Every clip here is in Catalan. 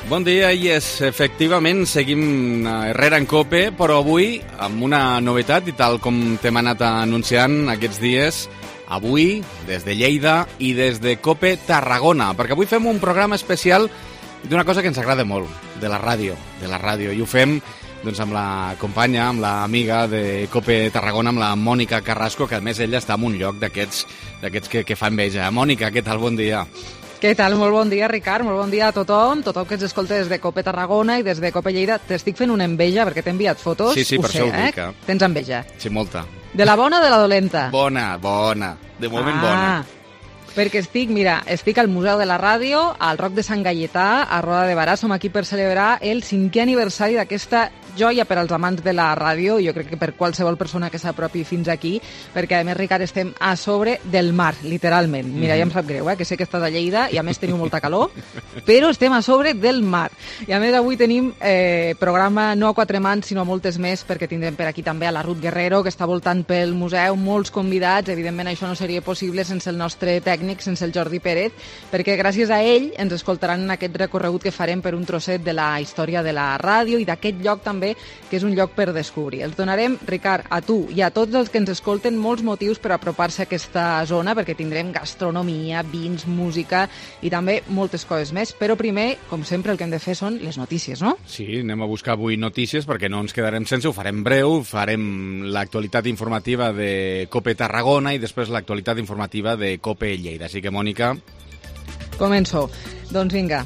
Bon dia, i efectivament seguim Herrera en Cope, però avui amb una novetat, i tal com t'hem anat anunciant aquests dies, avui des de Lleida i des de Cope Tarragona, perquè avui fem un programa especial d'una cosa que ens agrada molt, de la ràdio, i ho fem doncs amb la companya, amb l'amiga de Cope Tarragona, amb la Mònica Carrasco, que a més ella està en un lloc d'aquests que fa enveja. Mònica, què tal? Bon dia. Què tal? Molt bon dia, Ricard. Molt bon dia a tothom que ens escolta des de Cope Tarragona i des de Cope Lleida. T'estic fent una enveja perquè t'he enviat fotos. Sí, per això ho dic. Tens enveja. Sí, molta. De la bona o de la dolenta? Bona. De moment bona. Perquè estic al Museu de la Ràdio, al Roc de Sant Gaietà, a Roda de Barà. Som aquí per celebrar el 5è aniversari d'aquesta joia per als amants de la ràdio, jo crec que per qualsevol persona que s'apropi fins aquí, perquè a més, Ricard, estem a sobre del mar, literalment. Mira, ja em sap greu, que sé que estàs a Lleida i a més teniu molta calor, però estem a sobre del mar. I a més avui tenim programa no a 4 mans, sinó a moltes més, perquè tindrem per aquí també a la Ruth Guerrero, que està voltant pel museu, molts convidats. Evidentment això no seria possible sense el nostre tècnic, sense el Jordi Pérez, perquè gràcies a ell ens escoltaran en aquest recorregut que farem per un trosset de la història de la ràdio i d'aquest lloc també, que és un lloc per descobrir. Els donarem, Ricard, a tu i a tots els que ens escolten molts motius per apropar-se a aquesta zona, perquè tindrem gastronomia, vins, música i també moltes coses més. Però primer, com sempre, el que hem de fer són les notícies, no? Sí, anem a buscar avui notícies perquè no ens quedarem sense, ho farem breu, farem l'actualitat informativa de Cope Tarragona i després l'actualitat informativa de Cope Lleida. Així que, Mònica... Començo. Doncs vinga.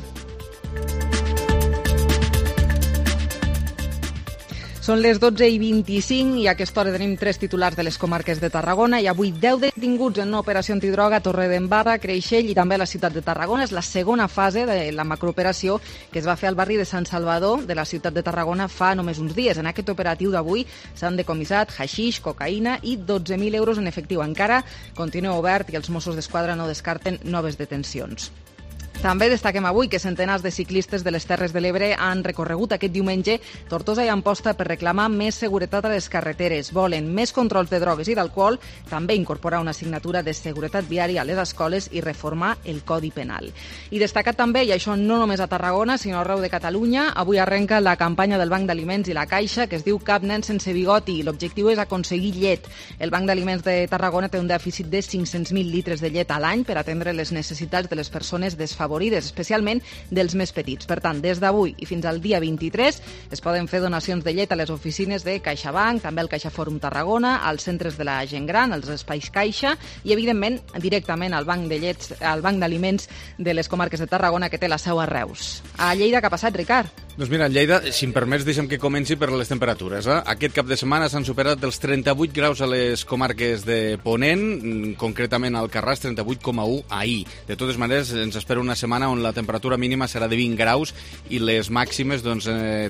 Són les 12:25 i a aquesta hora tenim 3 titulars de les comarques de Tarragona i avui 10 detinguts en una operació antidroga a Torredembarra, Creixell i també a la ciutat de Tarragona. És la segona fase de la macrooperació que es va fer al barri de Sant Salvador de la ciutat de Tarragona fa només uns dies. En aquest operatiu d'avui s'han decomissat haixix, cocaïna i 12.000 euros en efectiu. Encara continua obert i els Mossos d'Esquadra no descarten noves detencions. També destaquem avui que centenars de ciclistes de les Terres de l'Ebre han recorregut aquest diumenge Tortosa i Amposta per reclamar més seguretat a les carreteres. Volen més controls de drogues i d'alcohol, també incorporar una assignatura de seguretat viària a les escoles i reformar el Codi Penal. I destacat també, i això no només a Tarragona, sinó arreu de Catalunya, avui arrenca la campanya del Banc d'Aliments i la Caixa, que es diu Cap nen sense bigoti. L'objectiu és aconseguir llet. El Banc d'Aliments de Tarragona té un dèficit de 500.000 litres de llet a l'any per atendre les necessitats de les persones desfavorides, especialment dels més petits. Per tant, des d'avui i fins al dia 23 es poden fer donacions de llet a les oficines de CaixaBank, també al CaixaForum Tarragona, als centres de la gent gran, als espais Caixa i, evidentment, directament al Banc de Llets, al Banc d'Aliments de les comarques de Tarragona, que té la seu a Reus. A Lleida, què ha passat, Ricard? Doncs mira, a Lleida, si em permets, deixa'm que comenci per les temperatures. Aquest cap de setmana s'han superat els 38 graus a les comarques de Ponent, concretament al Carràs, 38,1 ahir. De totes maneres, ens espera una setmana on la temperatura mínima serà de 20 graus i les màximes, doncs,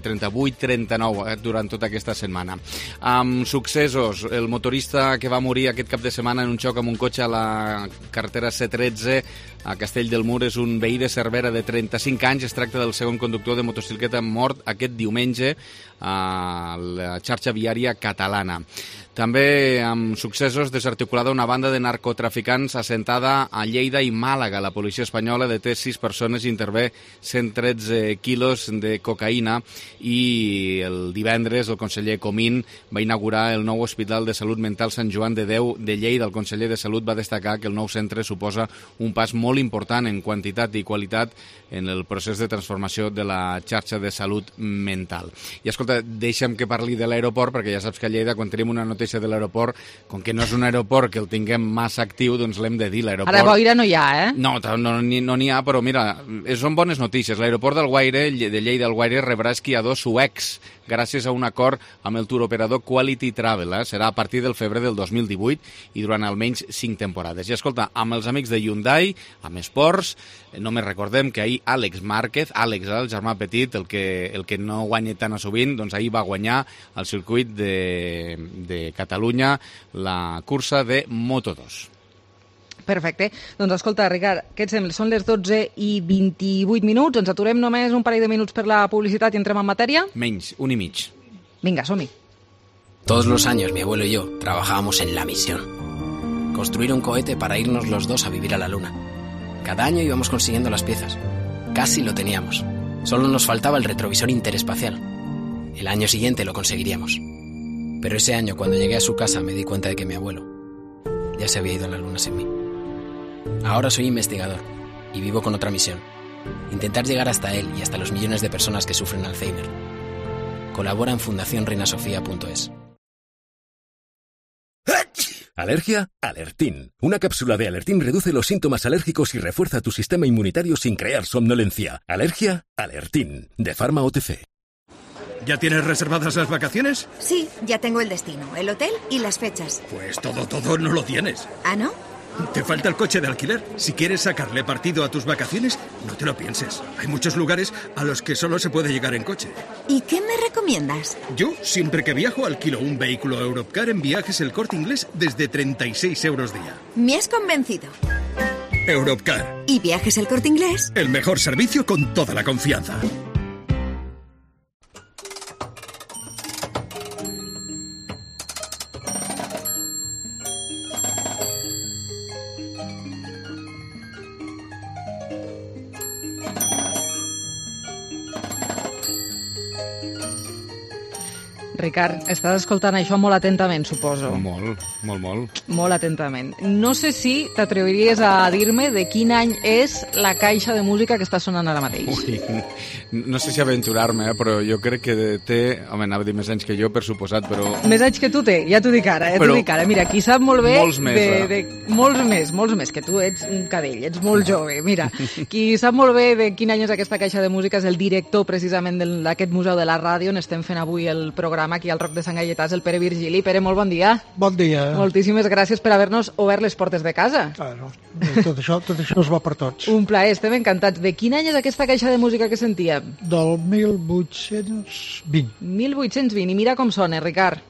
38-39 durant tota aquesta setmana. Amb successos, el motorista que va morir aquest cap de setmana en un xoc amb un cotxe a la carretera C13 a Castell del Mur és un veí de Cervera de 35 anys. Es tracta del segon conductor de motocicleta mort aquest diumenge a la xarxa viària catalana. També amb successos, desarticulada una banda de narcotraficants assentada a Lleida i Màlaga. La policia espanyola deté 6 persones i intervé 113 quilos de cocaïna i el divendres el conseller Comín va inaugurar el nou Hospital de Salut Mental Sant Joan de Déu de Lleida. El conseller de Salut va destacar que el nou centre suposa un pas molt important en quantitat i qualitat en el procés de transformació de la xarxa de salut mental. I escolta, deixa'm que parli de l'aeroport, perquè ja saps que a Lleida, quan tenim una notícia de l'aeroport, com que no és un aeroport que el tinguem massa actiu, doncs l'hem de dir, l'aeroport... Ara boira no hi ha, eh? No n'hi ha, però mira, són bones notícies. L'aeroport del Guaire, de Lleida al Guaire, rebrà esquiadors suecs gràcies a un acord amb el touroperador Quality Travel. Serà a partir del febrer del 2018 i durant almenys 5 temporades. I escolta, amb els amics de Hyundai, amb esports, només recordem que ahir Àlex Márquez, el germà petit, el que no guanya tan a sovint, doncs ahir va guanyar al circuit de Catalunya la cursa de Moto2. Perfecte. Doncs escolta, Ricard, què et sembla? Són les 12:28. Ens aturem només un parell de minuts per la publicitat i entrem en matèria? Menys, 1 i mig. Vinga, som-hi. Todos los años mi abuelo y yo trabajábamos en la misión. Construir un cohete para irnos los dos a vivir a la luna. Cada año íbamos consiguiendo las piezas. Casi lo teníamos. Solo nos faltaba el retrovisor interespacial. El año siguiente lo conseguiríamos. Pero ese año, cuando llegué a su casa, me di cuenta de que mi abuelo ya se había ido a la luna sin mí. Ahora soy investigador y vivo con otra misión: intentar llegar hasta él y hasta los millones de personas que sufren Alzheimer. Colabora en fundacionreinasofía.es. ¿Alergia? Alertín. Una cápsula de Alertín reduce los síntomas alérgicos y refuerza tu sistema inmunitario sin crear somnolencia. ¿Alergia? Alertín. De Pharma OTC. ¿Ya tienes reservadas las vacaciones? Sí, ya tengo el destino, el hotel y las fechas. Pues todo no lo tienes. ¿Ah, no? Te falta el coche de alquiler. Si quieres sacarle partido a tus vacaciones, no te lo pienses. Hay muchos lugares a los que solo se puede llegar en coche. ¿Y qué me recomiendas? Yo, siempre que viajo, alquilo un vehículo Europcar en Viajes El Corte Inglés desde 36 euros día. Me has convencido. Europcar. ¿Y Viajes El Corte Inglés? El mejor servicio con toda la confianza. Ricard, estàs escoltant això molt atentament, suposo. Molt. Molt atentament. No sé si t'atreviries a dir-me de quin any és la caixa de música que està sonant ara mateix. Ui, no sé si aventurar-me, però jo crec que té... Home, anava a dir més anys que jo, per suposat, però... Més anys que tu té, ja t'ho dic ara, Però Mira, qui sap molt bé... molts més, molts més, que tu ets un cadell, ets molt jove. Mira, qui sap molt bé de quin any és aquesta caixa de música és el director, precisament, d'aquest Museu de la Ràdio, on estem fent avui el programa aquí al Roc de Sant Gaietà, és el Pere Virgili. Pere, molt bon dia. Bon dia. Moltíssimes gràcies per haver-nos obert les portes de casa. Claro, tot això es va per tots. Un plaer, estem encantats. De quin any és aquesta caixa de música que sentíem? Del 1820. 1820, i mira com sona, Ricard.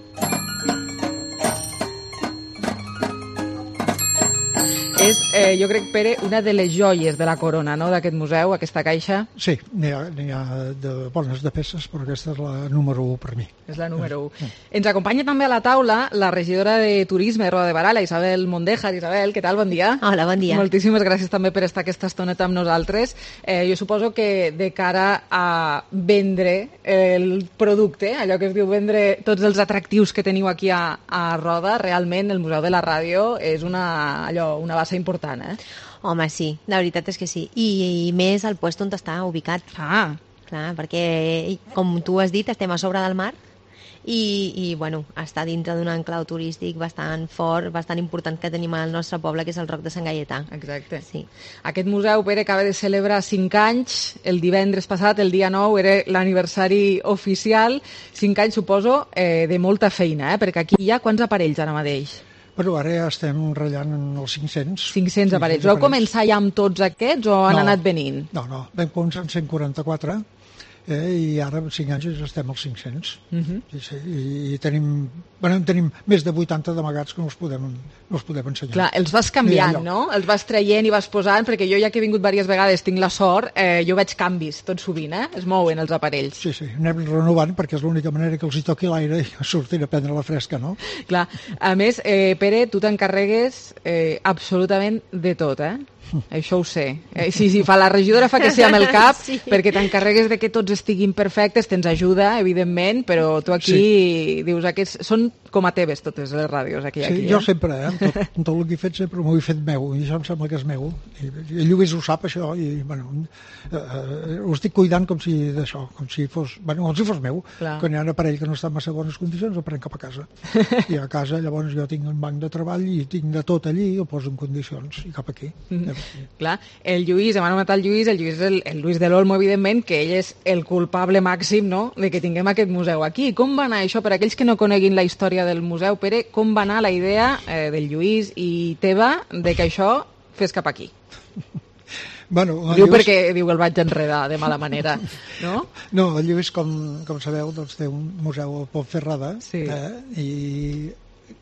És, jo crec, Pere, una de les joies de la corona, no?, d'aquest museu, aquesta caixa. Sí, n'hi ha de bones de peces, però aquesta és la número 1 per mi. És la número 1. Ens acompanya també a la taula la regidora de Turisme de Roda de Barà, la Isabel Mondejar. Isabel, què tal? Bon dia. Hola, bon dia. Moltíssimes gràcies també per estar aquesta estoneta amb nosaltres. Jo suposo que de cara a vendre el producte, allò que es diu vendre tots els atractius que teniu aquí a Roda, realment el Museu de la Ràdio és una base important, Home, sí, la veritat és que sí. I més al lloc on està ubicat. Clar, perquè, com tu has dit, estem a sobre del mar i bueno, està dintre d'un enclau turístic bastant fort, bastant important que tenim al nostre poble, que és el Roc de Sant Gaietà. Exacte. Sí. Aquest museu, Pere, acaba de celebrar 5 anys. El divendres passat, el dia 9, era l'aniversari oficial. 5 anys, suposo, de molta feina, perquè aquí hi ha quants aparells ara mateix? Però ara ja estem ratllant en els 500. 500 aparells. Vau començar ja amb tots aquests o han anat venint? No, vam començar amb 144 i ara amb 5 anys ja estem als 500. Sí, i tenim més de 80 d'amagats que no els podem ensenyar. Clar, els vas canviant, no? Els vas traient i vas posant, perquè jo ja que he vingut diverses vegades, tinc la sort, jo veig canvis tot sovint, es mouen els aparells. Sí, anem renovant perquè és l'única manera que els hi toqui l'aire i surtin a prendre la fresca, no? Clar, a més, Pere, tu t'encarregues absolutament de tot, Això ho sé. Sí, la regidora fa que sí amb el cap, sí, perquè t'encarregues de que tots estiguin perfectes, tens ajuda, evidentment, però tu aquí dius que són com a teves totes les ràdios aquí. Sí, jo sempre, tot el que he fet sempre m'ho he fet meu, i això em sembla que és meu. I el Lluís ho sap, això, i bueno, ho estic cuidant com si fos meu. Clar. Quan hi ha un aparell que no està en massa bones condicions, el prenc cap a casa. I a casa, llavors, jo tinc un banc de treball i tinc de tot allí, ho poso en condicions, i cap aquí. Clar, el Lluís, hem anomenat el Lluís és el Lluís de l'Olmo, evidentment, que ell és el culpable màxim, no?, de que tinguem aquest museu aquí. Com va anar això? Per aquells que no coneguin la història del museu, Pere, com va anar la idea del Lluís i teva de que això fes cap aquí? Bueno, diu Lluís... perquè diu que el vaig enredar de mala manera, no? No, el Lluís, com sabeu, doncs, té un museu a Pontferrada, sí. I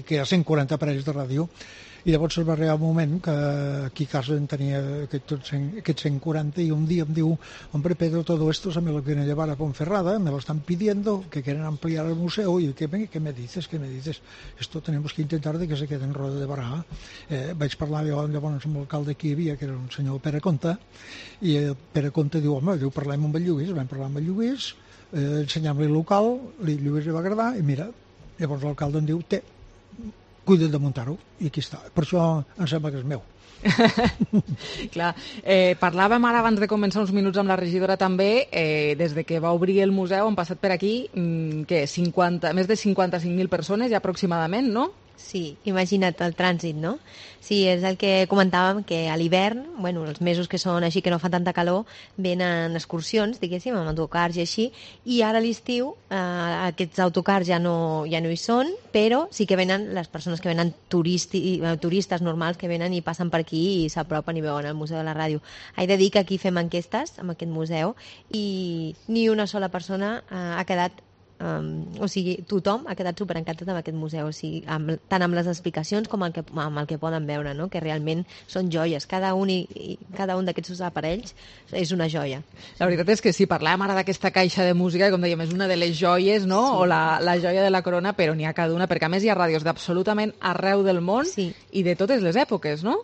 que hi ha 140 aparells de ràdio, i llavors va arribar un moment que aquí a casa en tenia aquests 140 y un día me diu, hombre Pedro, todo esto se me lo quieren llevar a Ponferrada, me lo están pidiendo, que quieren ampliar el museo, y ¿qué me dices? Esto tenemos que intentar de que se quede en Roda de Barà. Vaig parlar jo llavors amb l'alcalde que hi havia, que era un senyor Pere Comte, i el Pere Comte diu, home, parlem amb el Lluís, vam parlar amb el Lluís, ensenyam-li el local, el Lluís li va agradar, i mira, llavors l'alcalde em diu, cuida't de muntar-ho, i aquí està. Per això em sembla que és meu. Clar, parlàvem ara abans de començar uns minuts amb la regidora també, des de que va obrir el museu han passat per aquí més de 55.000 persones ja aproximadament, no? Sí, imagina't el trànsit, no? Sí, és el que comentàvem, que a l'hivern, bueno, els mesos que són així que no fa tanta calor, venen excursions, diguéssim, amb autocars i així, i ara a l'estiu aquests autocars ja no hi són, però sí que venen les persones que venen turistes normals que venen i passen per aquí i s'apropen i veuen el Museu de la Ràdio. He de dir que aquí fem enquestes amb aquest museu i ni una sola persona ha quedat o sigui, tothom ha quedat superencantat amb aquest museu, o sigui, tant amb les explicacions com amb el que poden veure, no? Que realment són joies, cada un d'aquests aparells és una joia. La veritat és que sí, parlàvem ara d'aquesta caixa de música, com dèiem, és una de les joies, no? Sí. O la joia de la corona, però n'hi ha cada una, perquè a més hi ha ràdios d'absolutament arreu del món i de totes les èpoques, no?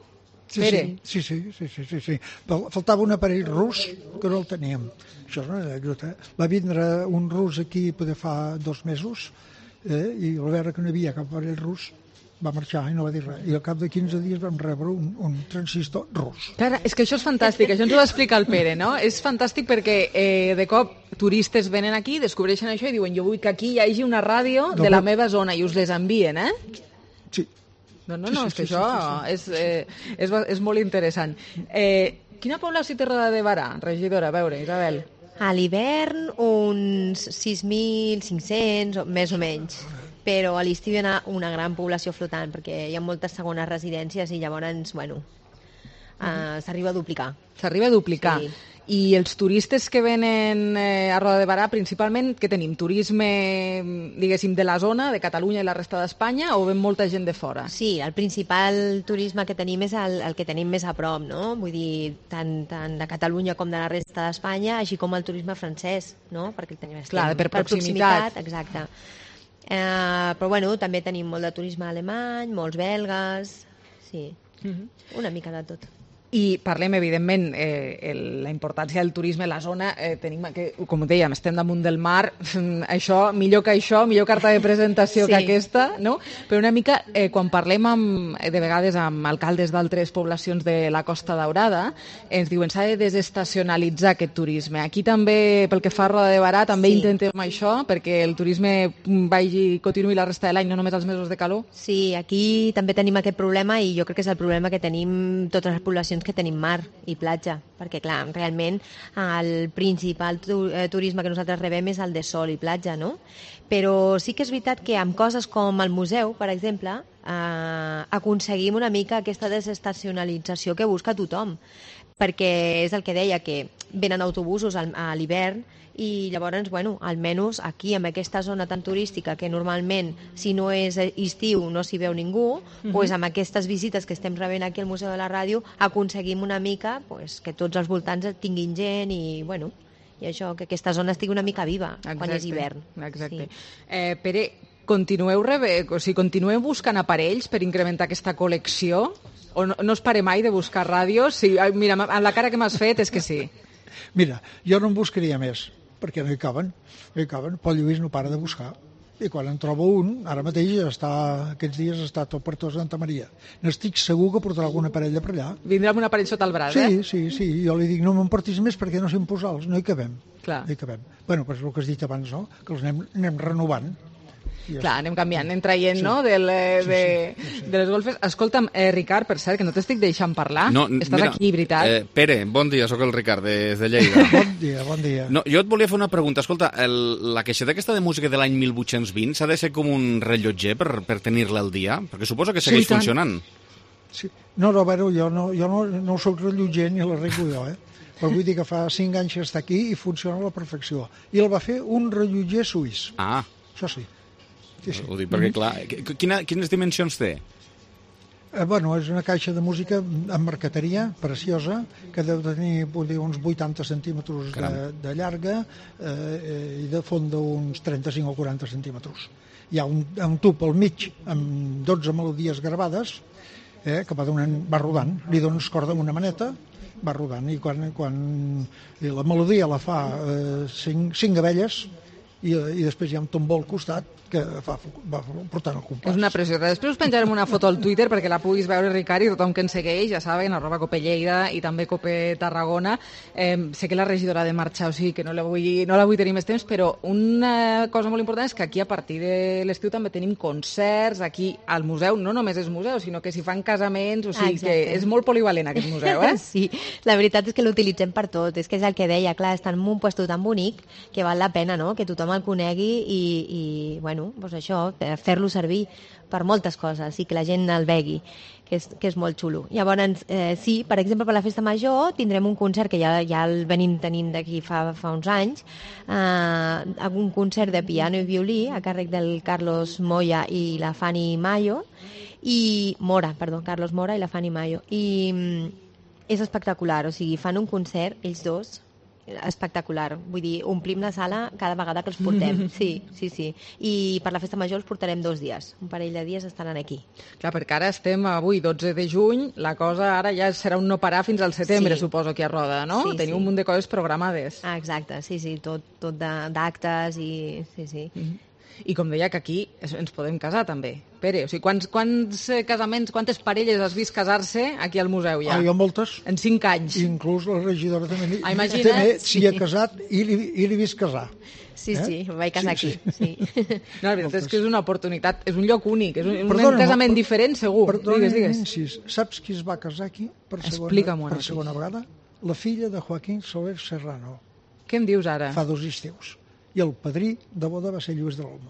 Sí. Faltava un aparell rus que no el teníem. Això és una anècdota. Va vindre un rus aquí fa 2 mesos i al veure que no hi havia cap aparell rus va marxar i no va dir res. I al cap de 15 dies vam rebre un transistor rus. Clar, és que això és fantàstic, això ens ho va explicar el Pere, no? És fantàstic perquè de cop turistes venen aquí, descobreixen això i diuen jo vull que aquí hi hagi una ràdio de la meva zona i us les envien, Sí. No, és que això és molt interessant. Quina població té Roda de Barà, regidora? A veure, Isabel. A l'hivern uns 6.500, més o menys. Però a l'estiu hi ha una gran població flotant, perquè hi ha moltes segones residències i llavors, bueno, s'arriba a duplicar. S'arriba a duplicar. Sí. I els turistes que venen a Roda de Barà, principalment, què tenim? Turisme, diguéssim, de la zona, de Catalunya i la resta d'Espanya, o ven molta gent de fora? Sí, el principal turisme que tenim és el que tenim més a prop, no? Vull dir, tant de Catalunya com de la resta d'Espanya, així com el turisme francès, no? Perquè tenim per proximitat. Exacte. Però, bueno, també tenim molt de turisme alemany, molts belgues, sí, una mica de tot. I parlem, evidentment, la importància del turisme a la zona. Tenim, com dèiem, estem damunt del mar. Millor carta de presentació que aquesta, no? Però una mica, quan parlem de vegades amb alcaldes d'altres poblacions de la Costa Daurada, ens diuen s'ha de desestacionalitzar aquest turisme. Aquí també, pel que fa a Roda de Barà, també intentem això, perquè el turisme continuï la resta de l'any, no només els mesos de calor. Sí, aquí també tenim aquest problema i jo crec que és el problema que tenim totes les poblacions que tenim mar i platja, perquè clar, realment el principal turisme que nosaltres rebem és el de sol i platja, no? Però sí que és veritat que amb coses com el museu, per exemple, aconseguim una mica aquesta desestacionalització que busca tothom, perquè és el que deia, que venen autobusos a l'hivern i llavors, bueno, almenys aquí, en aquesta zona tan turística que normalment, si no és estiu, no s'hi veu ningú, doncs amb aquestes visites que estem rebent aquí al Museu de la Ràdio aconseguim una mica que tots els voltants tinguin gent i, bueno, i això, que aquesta zona estigui una mica viva quan és hivern. Exacte. Pere, continueu buscant aparells per incrementar aquesta col·lecció? O no es pare mai de buscar ràdios? Sí, mira, amb la cara que m'has fet és que sí. Mira, jo no en buscaria més, perquè no hi caben. Pol Lluís no para de buscar. I quan en trobo un, ara mateix aquests dies està tot per tot Santa Maria. N'estic segur que portarà algun aparell de per allà. Vindrà amb un aparell sota el braç, Sí. Jo li dic, no me'n portis més perquè no sé on posar-los. No hi cabem. Clar. No hi cabem. Bueno, però és el que has dit abans, no? Que els anem renovant. Clar, anem canviant, anem traient, no?, de les golfes. Escolta'm, Ricard, per cert, que no t'estic deixant parlar. Estàs aquí, veritat? Pere, bon dia, sóc el Ricard, des de Lleida. Bon dia. No, jo et volia fer una pregunta. Escolta, la caixeta aquesta de música de l'any 1820 s'ha de ser com un rellotger per tenir-la al dia? Perquè suposo que segueix funcionant. Sí. No, a veure, jo no soc rellotger ni l'arreglo jo, Però vull dir que fa 5 anys que està aquí i funciona a la perfecció. I el va fer un rellotger suís. Ah. Això sí. Sí. Ho dic perquè, clar, quines dimensions té? Bueno, és una caixa de música amb marqueteria preciosa que deu tenir uns 80 centímetres de llarga i de fonda uns 35 o 40 centímetres. Hi ha un tub al mig amb 12 melodies gravades que va rodant. Li dones corda amb una maneta, va rodant, i quan la melodia la fa 5 abelles i després hi ha un tombó al costat que va portant el compàs. És una preciositat. Després us penjarem una foto al Twitter perquè la puguis veure, Ricard, i tothom que ens segueix, ja saben, @Copelleida i també Cope Tarragona. Sé que la regidora ha de marxar, o sigui que no la vull tenir més temps, però una cosa molt important és que aquí a partir de l'estiu també tenim concerts, aquí al museu, no només és museu, sinó que s'hi fan casaments, o sigui que és molt polivalent aquest museu, eh? Sí, la veritat és que l'utilitzem per tot, és que és el que deia, clar, està en un lloc tan bonic que val la pena, no?, que tothom el conegui i bueno, doncs això, fer-lo servir per moltes coses i que la gent el vegui, que és molt xulo. Llavors, sí, per exemple, per la Festa Major tindrem un concert que ja el venim tenint d'aquí fa uns anys, un concert de piano i violí a càrrec del Carlos Moya i la Fanny Mayo, Carlos Mora i la Fanny Mayo. I és espectacular, o sigui, fan un concert, ells dos, espectacular, vull dir, omplim la sala cada vegada que els portem, sí. I per la Festa Major els portarem 2 dies, un parell de dies estaran aquí. Clar, perquè ara estem avui 12 de juny, la cosa ara ja serà un no parar fins al setembre, suposo, aquí a Roda, no? Sí, Teniu un munt de coses programades. Exacte, sí, tot d'actes i sí. I com deia, que aquí ens podem casar també. Pere, o sigui, quants casaments, quantes parelles has vist casar-se aquí al museu ja? Jo moltes. En 5 anys. Inclús la regidora també s'hi ha casat i l'he vist casar. Sí, em vaig casar aquí. Sí. No, la veritat és que és una oportunitat, és un lloc únic, és un casament diferent, segur. Digues. Saps qui es va casar aquí per segona vegada? La filla de Joaquín Soler Serrano. Què em dius ara? Fa 2 estius. I el padrí de boda va ser Lluís de l'Olmo.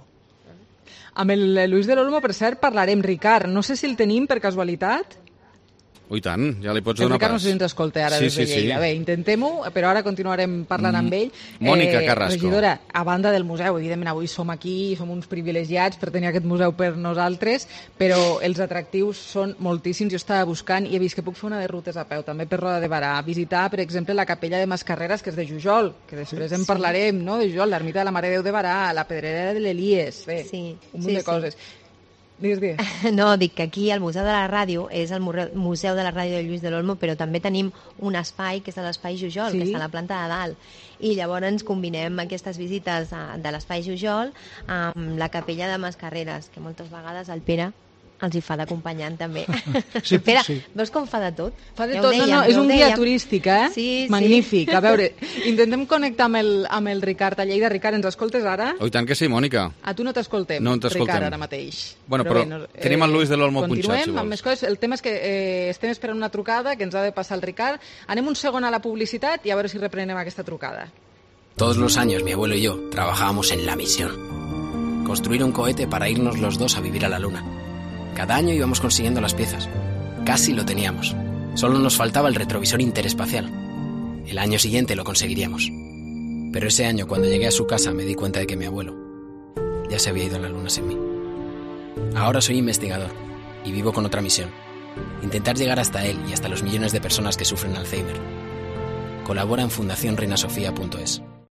Amb el Lluís de l'Olmo, per cert, parlarem, Ricard. No sé si el tenim per casualitat. I tant, ja li pots donar pas. El Ricard no sé si ens escolta ara des de Lleida. Bé, intentem-ho, però ara continuarem parlant amb ell. Mònica Carrasco. Regidora, a banda del museu, evidentment avui som aquí, som uns privilegiats per tenir aquest museu per nosaltres, però els atractius són moltíssims. Jo estava buscant i he vist que puc fer una de rutes a peu, també per Roda de Barà. Visitar, per exemple, la capella de Mascarreres, que és de Jujol, que després en parlarem, no?, de Jujol, l'ermita de la Mare de Déu de Barà, la pedrera de l'Elies, bé, un munt de coses. Digues. No, dic que aquí el Museu de la Ràdio és el Museu de la Ràdio de Lluís de l'Olmo, però també tenim un espai que és l'espai Jujol, que està a la planta de dalt. I llavors combinem aquestes visites de l'espai Jujol amb la capella de Mascarreres, que moltes vegades el Pere els hi fa d'acompanyant també. Pere, veus com fa de tot? Fa de tot, és un guia turístic, eh? Sí. Magnífic. A veure, intentem connectar amb el Ricard a Lleida. Ricard, ens escoltes ara? Oh, i tant que sí, Mònica. A tu no t'escoltem, Ricard, ara mateix. Bueno, però tenim el Lluís de l'Olmo punxat, si vols. Continuem amb més coses. El tema és que estem esperant una trucada que ens ha de passar el Ricard. Anem un segon a la publicitat i a veure si reprenem aquesta trucada. Todos los años mi abuelo y yo trabajábamos en la misión. Construir un cohete para irnos los dos a vivir a la luna. Cada año íbamos consiguiendo las piezas. Casi lo teníamos. Solo nos faltaba el retrovisor interespacial. El año siguiente lo conseguiríamos. Pero ese año, cuando llegué a su casa, me di cuenta de que mi abuelo ya se había ido a la luna sin mí. Ahora soy investigador y vivo con otra misión. Intentar llegar hasta él y hasta los millones de personas que sufren Alzheimer. Colabora en fundacionreinasofía.es.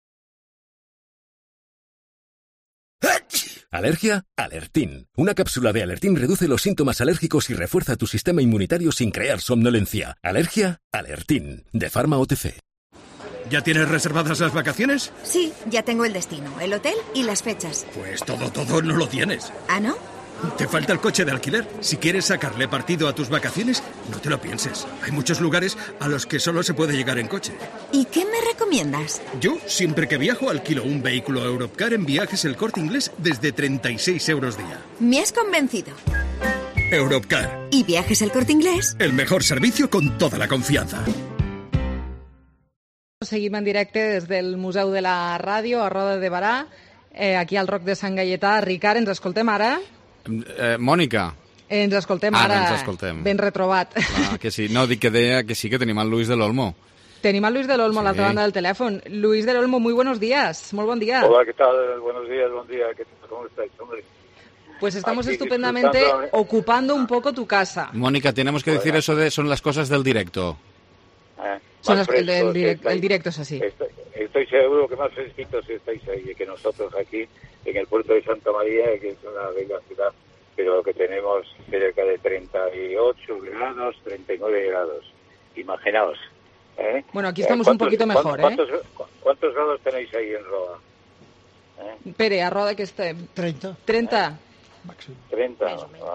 ¿Alergia? Alertín. Una cápsula de Alertín reduce los síntomas alérgicos y refuerza tu sistema inmunitario sin crear somnolencia. ¿Alergia? Alertín. De Pharma OTC. ¿Ya tienes reservadas las vacaciones? Sí, ya tengo el destino, el hotel y las fechas. Pues todo no lo tienes. ¿Ah, no? Te falta el coche de alquiler. Si quieres sacarle partido a tus vacaciones, no te lo pienses. Hay muchos lugares a los que solo se puede llegar en coche. ¿Y qué me recomiendas? Yo, siempre que viajo, alquilo un vehículo Europcar en Viajes El Corte Inglés desde 36 euros día. Me has convencido. Europcar. ¿Y Viajes El Corte Inglés? El mejor servicio con toda la confianza. Seguim en directe des del Museu de la Ràdio a Roda de Barà, aquí al Roc de Sant Gaietà. Ricard, ens escoltem ara? Mònica. Ens escoltem ara. Ens escoltem. Ben retrobat. Que sí. No, dic que deia que sí que tenim el Lluís de l'Olmo. Tenim a Luis del Olmo a la otra banda del teléfono. Luis del Olmo, muy buenos días. Muy buen día. Hola, ¿qué tal? Buenos días, buen día. ¿Cómo estáis, hombre? Pues estamos aquí estupendamente ocupando un poco tu casa. Mónica, tenemos que decir eso de son las cosas del directo. Son el directo es así. Estoy seguro que más fresquitos estáis ahí que nosotros aquí en el puerto de Santa María, que es una bella ciudad, pero que tenemos cerca de 38 grados, 39 grados. Imaginaos. Bueno, aquí estamos un poquito mejor, ¿Cuántos grados tenéis ahí en Roda? Pere, a Roda que esté... 30. 30. Máximo. 30.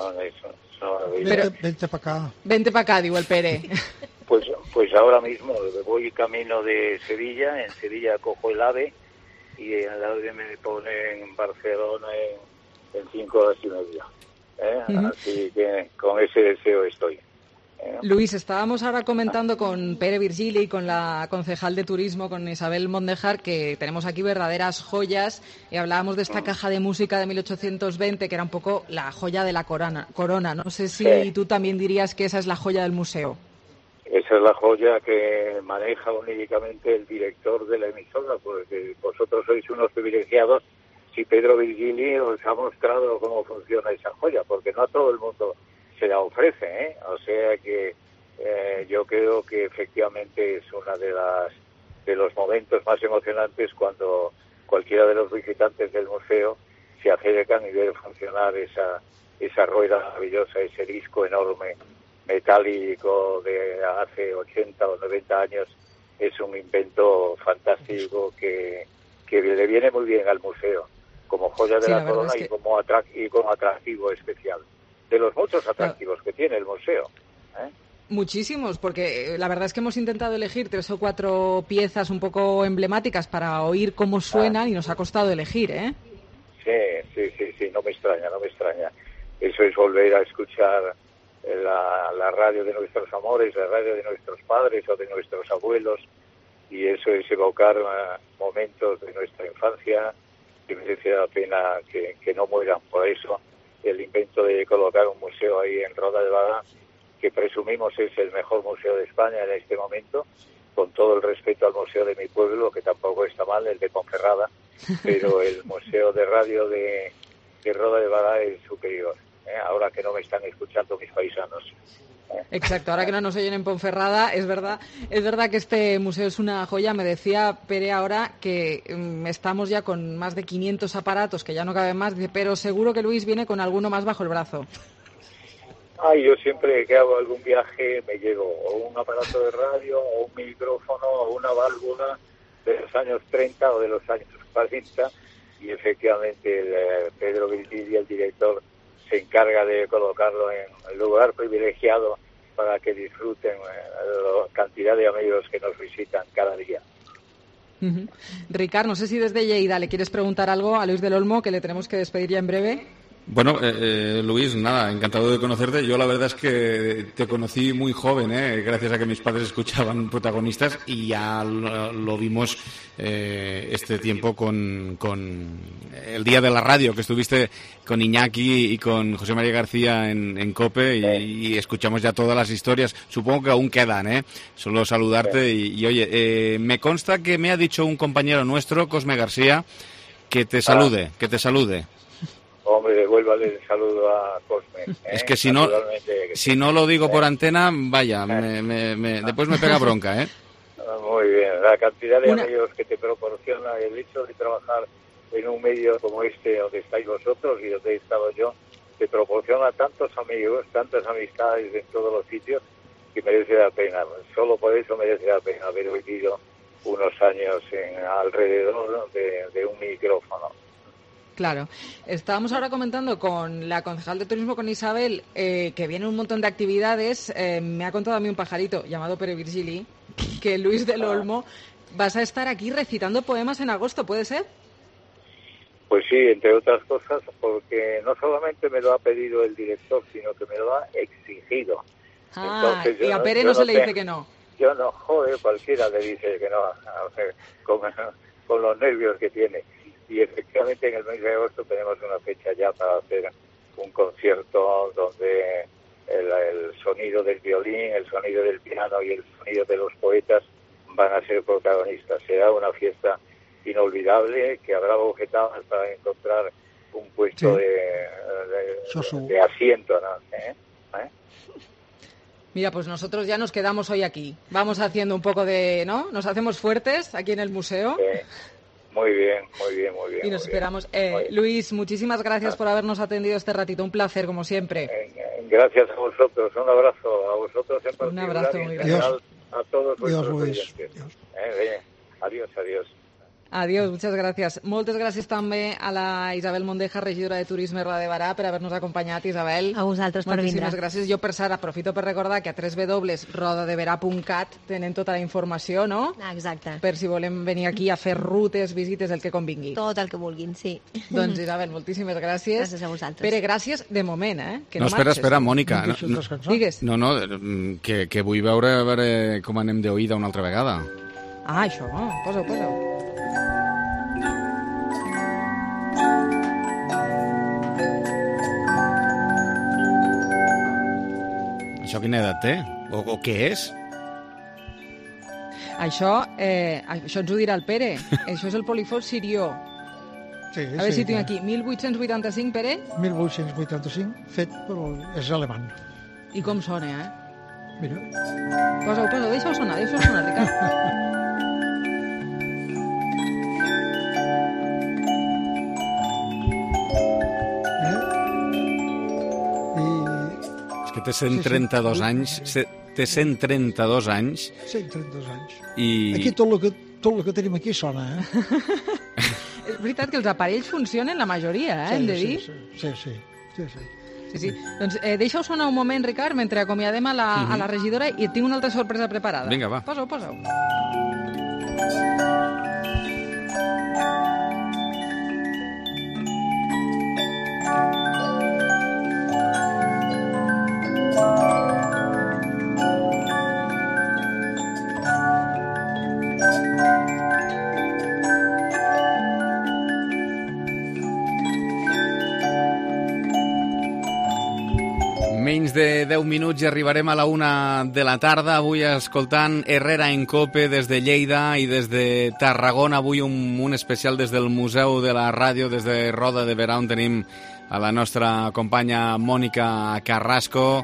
Vente para acá. Vente para acá, digo el Pere. Pues ahora mismo voy camino de Sevilla. En Sevilla cojo el AVE y en el AVE me pone en Barcelona en 5 horas y media. Así que con ese deseo estoy. Luis, estábamos ahora comentando con Pere Virgili y con la concejal de turismo, con Isabel Mondejar, que tenemos aquí verdaderas joyas, y hablábamos de esta caja de música de 1820, que era un poco la joya de la corona. No sé si tú también dirías que esa es la joya del museo. Esa es la joya que maneja únicamente el director de la emisora, porque vosotros sois unos privilegiados si Pedro Virgili os ha mostrado cómo funciona esa joya, porque no a todo el mundo se la ofrece, O sea que yo creo que efectivamente es una de los momentos más emocionantes cuando cualquiera de los visitantes del museo se acercan y ven funcionar esa rueda maravillosa, ese disco enorme metálico de hace 80 o 90 años. Es un invento fantástico que le viene muy bien al museo como joya de la corona y como atractivo especial, de los muchos atractivos que tiene el museo. Muchísimos, porque la verdad es que hemos intentado elegir 3 o 4 piezas un poco emblemáticas para oír cómo suenan y nos ha costado elegir, Sí, no me extraña. Eso es volver a escuchar la radio de nuestros amores, la radio de nuestros padres o de nuestros abuelos, y eso es evocar momentos de nuestra infancia que merece la pena que no mueran. Por eso el invento de colocar un museo ahí en Roda de Vara, que presumimos es el mejor museo de España en este momento, con todo el respeto al museo de mi pueblo, que tampoco está mal, el de Ponferrada, pero el museo de radio de Roda de Vara es superior, ahora que no me están escuchando mis paisanos. Exacto, ahora que no nos oyen en Ponferrada, es verdad que este museo es una joya. Me decía Pere ahora que estamos ya con más de 500 aparatos, que ya no caben más, pero seguro que Luis viene con alguno más bajo el brazo. Yo siempre que hago algún viaje me llevo o un aparato de radio, o un micrófono, o una válvula de los años 30 o de los años 40, y efectivamente Pedro Virgili, el director, se encarga de colocarlo en el lugar privilegiado para que disfruten la cantidad de amigos que nos visitan cada día. Ricard, no sé si desde Lleida le quieres preguntar algo a Luis del Olmo, que le tenemos que despedir ya en breve. Bueno, Luis, nada, encantado de conocerte. Yo la verdad es que te conocí muy joven, gracias a que mis padres escuchaban Protagonistas, y ya lo vimos este tiempo con el Día de la Radio, que estuviste con Iñaki y con José María García en COPE, y escuchamos ya todas las historias. Supongo que aún quedan, solo saludarte y oye, me consta que me ha dicho un compañero nuestro, Cosme García, que te salude, Hombre, devuélvale el saludo a Cosme. Es que si no lo digo por antena, vaya, después me pega bronca, Muy bien, la cantidad de amigos que te proporciona el hecho de trabajar en un medio como este, donde estáis vosotros y donde he estado yo, te proporciona tantos amigos, tantas amistades en todos los sitios, que merece la pena. Solo por eso merece la pena haber vivido unos años alrededor de un micrófono. Claro. Estábamos ahora comentando con la concejal de turismo, con Isabel, que viene un montón de actividades. Me ha contado a mí un pajarito llamado Pere Virgili que Luis del Olmo vas a estar aquí recitando poemas en agosto, ¿puede ser? Pues sí, entre otras cosas, porque no solamente me lo ha pedido el director, sino que me lo ha exigido. Entonces, y a Pere no se le dice que no. Yo no, cualquiera le dice que no, con los nervios que tiene. Y efectivamente en el mes de agosto tenemos una fecha ya para hacer un concierto donde el sonido del violín, el sonido del piano y el sonido de los poetas van a ser protagonistas. Será una fiesta inolvidable, que habrá bofetadas para encontrar un puesto Sí. de asiento, ¿no? Mira, pues nosotros ya nos quedamos hoy aquí. Vamos haciendo un poco de, ¿no? Nos hacemos fuertes aquí en el museo. Muy bien, muy bien, muy bien. Y nos muy esperamos. bien. Luis, muchísimas gracias por habernos atendido este ratito. Un placer, como siempre. Gracias a vosotros. Un abrazo a vosotros en particular. Un abrazo muy y en grande. general a todos vuestros Luis. oyentes. Adiós, adiós. Adiós, muchas gràcies. Moltes gràcies també a la Isabel Mondeja, regidora de Turisme Roda de Barà, per haver-nos acompanyat, Isabel. A vosaltres per vindre. Moltíssimes gràcies. Jo, per cert, aprofito per recordar que a www.rodadeverà.cat tenen tota la informació, no? Exacte. Per si volem venir aquí a fer rutes, visites, el que convingui. Tot el que vulguin, sí. Doncs, Isabel, moltíssimes gràcies. Gràcies a vosaltres. Pere, gràcies de moment, que No, no marxes. espera, Mònica. Digues. No, que vull veure a veure com anem d'oïda una altra vegada. Ah, això. Posa-ho. Això quina edat té? O què és? Això ens ho dirà el Pere. Això és el polifós sirió. Sí, A veure si tinc aquí. 1885, Pere? 1885, fet, però és alemany. I com sona, Mira. Posa-ho, deixa-ho sonar, Ricard. És que té 132 anys. Té 132 anys. 132 anys. I... Aquí tot el que tenim aquí sona, És veritat que els aparells funcionen la majoria, hem de dir. Sí. Sí. Doncs deixa-ho sonar un moment, Ricard, mentre acomiadem a la regidora i tinc una altra sorpresa preparada. Vinga, va. Posa-ho. Menys de 10 minuts i arribarem a la 1 de la tarda, avui escoltant Herrera en Cope des de Lleida i des de Tarragona, avui un especial des del Museu de la Ràdio, des de Roda de Berà, on tenim a la nostra companya Mònica Carrasco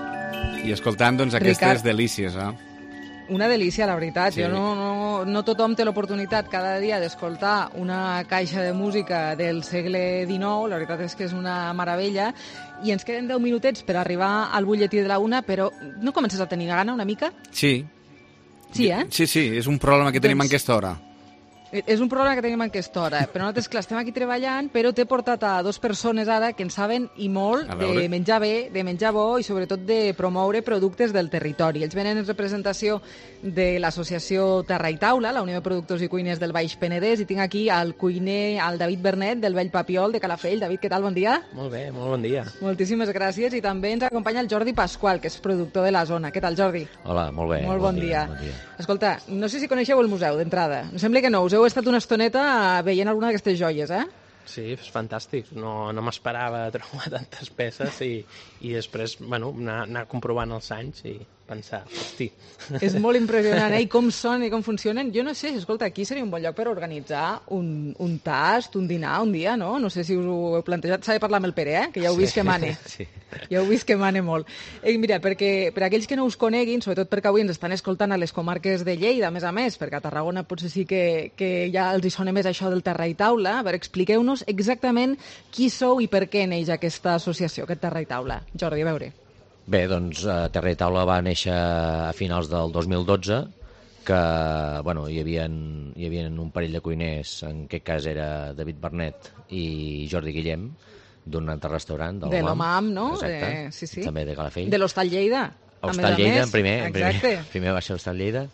i escoltant doncs aquestes delícies. Una delícia, la veritat. Sí. No tothom té l'oportunitat cada dia d'escoltar una caixa de música del segle XIX, la veritat és que és una meravella, i ens queden 10 minutets per arribar al butlletí de la 1, però no comences a tenir gana una mica? Sí. Sí, Sí, és un problema que tenim en aquesta hora. És un problema que tenim en aquesta hora, però nosaltres, clar, estem aquí treballant, però t'he portat a 2 persones ara que en saben i molt de menjar bé, de menjar bo i sobretot de promoure productes del territori. Ells venen en representació de l'associació Terra i Taula, la Unió de Productors i Cuiners del Baix Penedès, i tinc aquí el cuiner, el David Bernet, del Vell Papiol, de Calafell. David, què tal? Bon dia. Molt bé, molt bon dia. Moltíssimes gràcies, i també ens acompanya el Jordi Pasqual, que és productor de la zona. Què tal, Jordi? Hola, molt bé. Molt bon dia. Escolta, no sé si coneixeu el museu d'entrada. Em sembla que no, us heu estat una estoneta veient alguna d'aquestes joies, Sí, és fantàstic. No m'esperava trobar tantes peces i després, anar comprovant els anys i pensar, hosti. És molt impressionant, I com són i com funcionen. Jo no sé, escolta, aquí seria un bon lloc per organitzar un tast, un dinar, un dia, no? No sé si us ho heu plantejat. S'ha de parlar amb el Pere, que ja heu vist que mane. Sí. Ja heu vist que mane molt. Mira, perquè per aquells que no us coneguin, sobretot perquè avui ens estan escoltant a les comarques de Lleida, a més, perquè a Tarragona potser sí que ja els hi sona més això del Terra i Taula. A veure, expliqueu-nos exactament qui sou i per què neix aquesta associació, aquest Terra i Taula. Jordi, a veure. Bé, doncs Terra i Taula va néixer a finals del 2012, que hi havia un parell de cuiners, en aquest cas era David Bernet i Jordi Guillem, d'un altre restaurant, de l'Omam, no? Exacte, sí. també de Calafell. De l'Hostal Lleida. Hostal Lleida, primer va ser Hostal Lleida.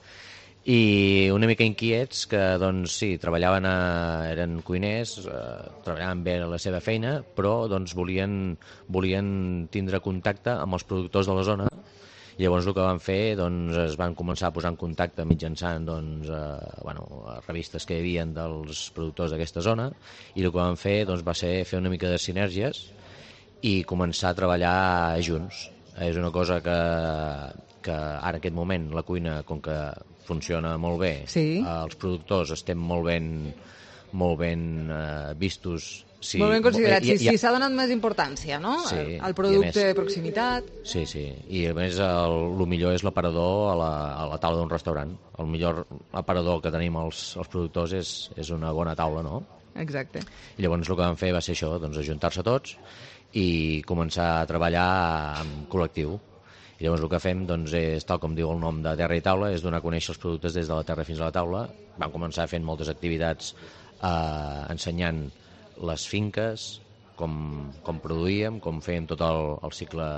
I una mica inquiets que, doncs, sí, eren cuiners, treballaven bé la seva feina, però doncs, volien tindre contacte amb els productors de la zona. I llavors el que van fer, doncs, es van començar a posar en contacte mitjançant revistes que hi havia dels productors d'aquesta zona, i el que van fer doncs, va ser fer una mica de sinergies i començar a treballar junts. És una cosa que ara en aquest moment la cuina, com que funciona molt bé, els productors estem molt ben vistos Sí. Molt ben considerat. Sí, s'ha donat més importància, no? Sí, al producte de proximitat. Sí. I a més el millor és l'aparador a la taula d'un restaurant. El millor aparador que tenim els productors és una bona taula, no? Exacte. I llavors el que vam fer va ser això, doncs ajuntar-se tots i començar a treballar en col·lectiu. I llavors el que fem doncs, és, tal com diu el nom de Terra i Taula, és donar a conèixer els productes des de la terra fins a la taula. Vam començar fent moltes activitats ensenyant les finques, com produïem, com fèiem tot el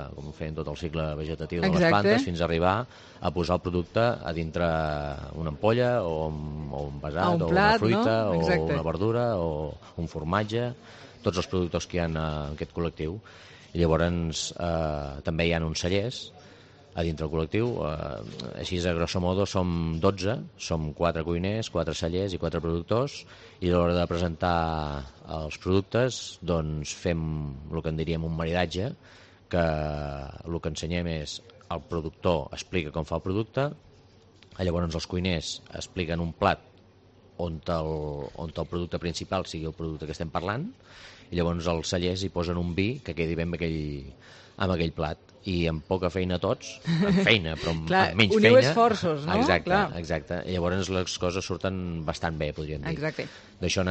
cicle vegetatiu de les plantes, fins a arribar a posar el producte a dintre una ampolla o un vasat, o una fruita, o una verdura, o un formatge, tots els productors que hi ha en aquest col·lectiu. I llavors també hi ha uns cellers a dintre el col·lectiu. Així, a grosso modo, som 12, som 4 cuiners, 4 cellers i 4 productors, i a l'hora de presentar els productes doncs fem el que en diríem un maridatge, que el que ensenyem és el productor explica com fa el producte, llavors els cuiners expliquen un plat on el producte principal sigui el producte que estem parlant, i llavors els cellers hi posen un vi que quedi bé amb aquell plat. I amb poca feina tots, amb feina, però amb menys feina... Uniu esforços, no? Exacte. Llavors les coses surten bastant bé, podríem dir. Exacte. D'això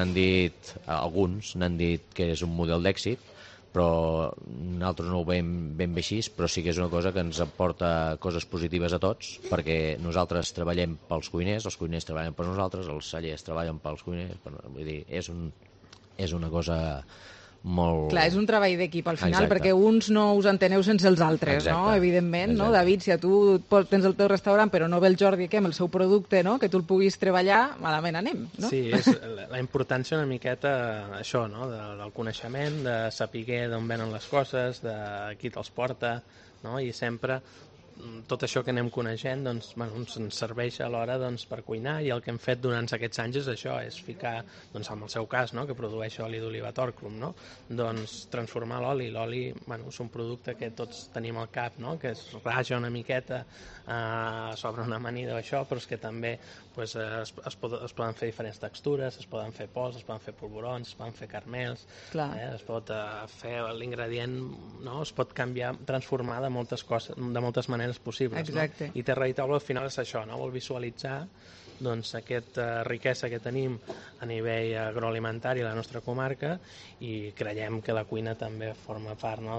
alguns n'han dit que és un model d'èxit, però nosaltres no ho veiem ben bé així, però sí que és una cosa que ens aporta coses positives a tots, perquè nosaltres treballem pels cuiners, els cuiners treballen per nosaltres, els cellers treballen pels cuiners, vull dir, és una cosa... molt... Clar, és un treball d'equip al final, perquè uns no us enteneu sense els altres, no? Evidentment, no? David, si tu tens el teu restaurant però no ve el Jordi amb el seu producte, no? Que tu el puguis treballar, malament anem, no? Sí, és la importància una miqueta això, no? Del coneixement, de saber d'on venen les coses, de qui te'ls porta, no? I sempre tot això que anem coneixent doncs, ens serveix alhora doncs, per cuinar, i el que hem fet durant aquests anys és això, és ficar, doncs, en el seu cas, no, que produeix oli d'oliva Torcrum, no, doncs transformar l'oli. L'oli és un producte que tots tenim al cap, no, que es raja una miqueta sobre una amanida o això, però és que també pues, es poden fer diferents textures, es poden fer pols, es poden fer polvorons, es poden fer caramels, es pot fer l'ingredient, no, es pot canviar, transformar de moltes maneres possibles. Exacte. No? I Terra i Taula al final és això, no? Vol visualitzar doncs, aquesta riquesa que tenim a nivell agroalimentari a la nostra comarca, i creiem que la cuina també forma part, no?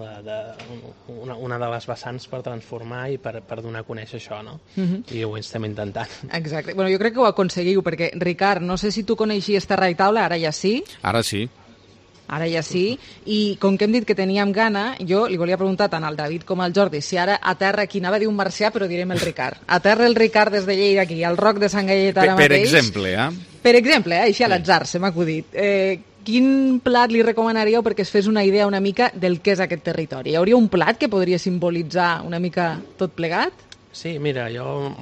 una de les vessants per transformar i per donar a conèixer això, no? I ho estem intentant. Exacte. Bueno, jo crec que ho aconseguiu, perquè, Ricard, no sé si tu coneixies Terra i Taula, ara ja sí. Ara sí. Ara ja sí, i com que hem dit que teníem gana, jo li volia preguntar tant al David com al Jordi si ara a terra, aquí anava a dir un marcià, però direm el Ricard. A terra el Ricard des de Lleida aquí, al Roc de Sant Gallet ara mateix. Per exemple, Per exemple, així a l'atzar, se m'ha acudit. Quin plat li recomanaríeu perquè es fes una idea una mica del que és aquest territori? Hi hauria un plat que podria simbolitzar una mica tot plegat? Sí, mira, jo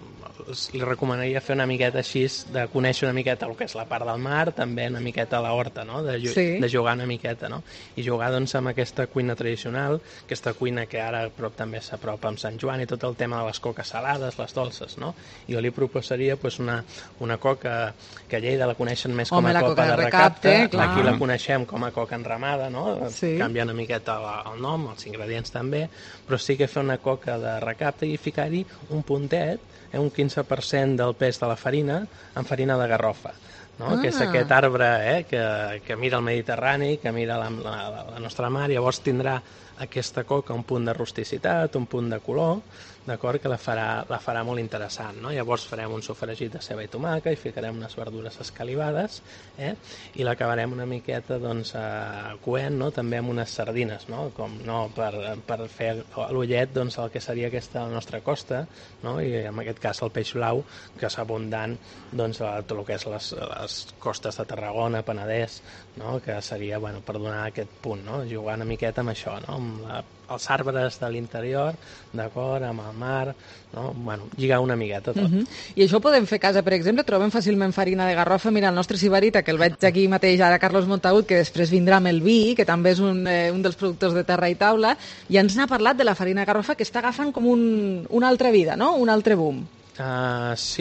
li recomanaria fer una miqueta així, de conèixer una miqueta el que és la part del mar, també una miqueta a la horta, no? De jugar una miqueta, no? I jugar doncs amb aquesta cuina tradicional, aquesta cuina que ara també s'apropa amb Sant Joan, i tot el tema de les coques salades, les dolces, no? Jo li proposaria pues, una coca que a Lleida la coneixen més com a coca de recapte, aquí la coneixem com a coca enramada, no? Canvia una miqueta el nom, els ingredients també, però sí que fer una coca de recapte i ficar-hi un puntet, un 15% del pes de la farina en farina de garrofa, no? Que és aquest arbre que mira el Mediterrani, que mira la nostra mar, llavors tindrà aquesta coca un punt de rusticitat, un punt de color, d'acord, que la farà molt interessant, no? Llavors farem un sofregit de ceba i tomàquet, i ficarem unes verdures escalivades, i l'acabarem una miqueta doncs, coent, no? També amb unes sardines, no? Com no per fer a l'ullet doncs, el que seria aquesta nostra costa, no? I en aquest cas el peix blau, que és abundant doncs, a tot el que és les costes de Tarragona, Penedès, no? Que seria per donar aquest punt, no? Jugar una miqueta amb això, no? Amb els arbres de l'interior, d'acord, amb el mar, no? Lligar una miqueta tot. I això ho podem fer a casa, per exemple, trobem fàcilment farina de garrofa. Mira, el nostre Sibarita, que el veig aquí mateix ara, Carlos Montagut, que després vindrà amb el vi, que també és un dels productors de Terra i Taula, i ens n'ha parlat de la farina de garrofa, que està agafant com una altra vida, no? Un altre boom. Sí,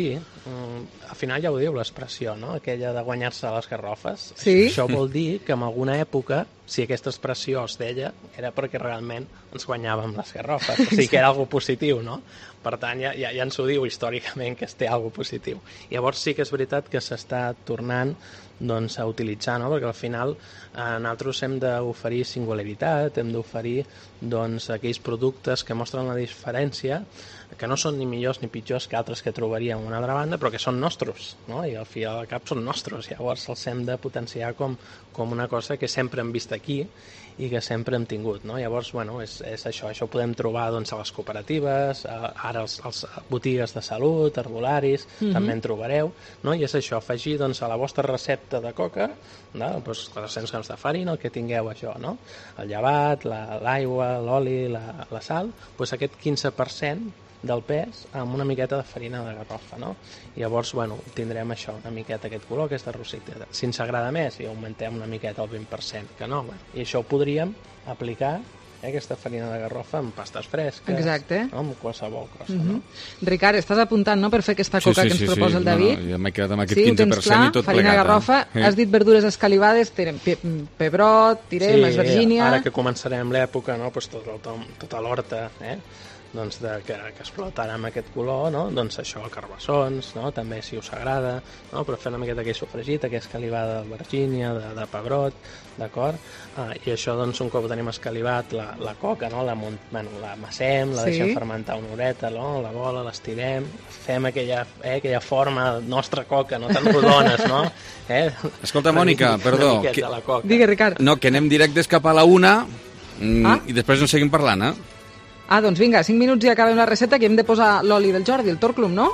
al final ja ho diu l'expressió, no? Aquella de guanyar-se les garrofes. Sí? Això vol dir que en alguna època, si aquesta expressió es deia, era perquè realment ens guanyàvem les garrofes, o sigui que era algo positiu, no? Per tant, ja ens ho diu històricament que es té algo positiu. Llavors sí que és veritat que s'està tornant doncs, a utilitzar, no? Perquè al final nosaltres hem d'oferir singularitat, hem d'oferir doncs, aquells productes que mostren la diferència, que no són ni millors ni pitjors que altres que trobaríem a una altra banda, però que són nostres, no? I al fi i al cap són nostres, llavors els hem de potenciar com una cosa que sempre hem vist aquí i que sempre hem tingut, no? Llavors, bueno, és això ho podem trobar doncs, a les cooperatives, ara als botigues de salut, herbolaris, també en trobareu, no? I és això, afegir doncs, a la vostra recepta de coca, no? Doncs 400 grams de farina, el que tingueu això, no? El llevat, l'aigua, l'oli, la sal, doncs aquest 15% del pes amb una miqueta de farina de garrofa, no? I llavors, bueno, tindrem això, una miqueta aquest color, aquesta rosita. Si ens agrada més, i augmentem una miqueta el 20%, que no, bueno. I això ho podríem aplicar, aquesta farina de garrofa amb pastes fresques, exacte, no? Amb qualsevol cosa, no? Ricard, estàs apuntant, no?, per fer aquesta coca que ens proposa el David. No, ja m'he quedat amb aquest 15% clar, i tot farina plegat. Farina de garrofa, has dit verdures escalivades, pebrot, esvergínia... Ara que començarem l'època, no?, doncs tota l'horta, doncs que explotarà amb aquest color, no? Doncs això, carbassons, no? També si us agrada, no? Però fer una miqueta aquell sofregit, aquesta escalivada d'albergínia, de pebrot, d'acord? I això, doncs, un cop tenim escalivat la coca, no? La amassem, la deixem fermentar una horeta, no? La bola, l'estirem, fem aquella forma nostra coca, no tan rodones, no? Escolta, Mònica, perdó. Digue, Ricard. No, que anem directes cap a la 1 i després ens seguim parlant, doncs vinga, 5 minuts i acabem la recepta, que hem de posar l'oli del Jordi, el Torclum, ¿no?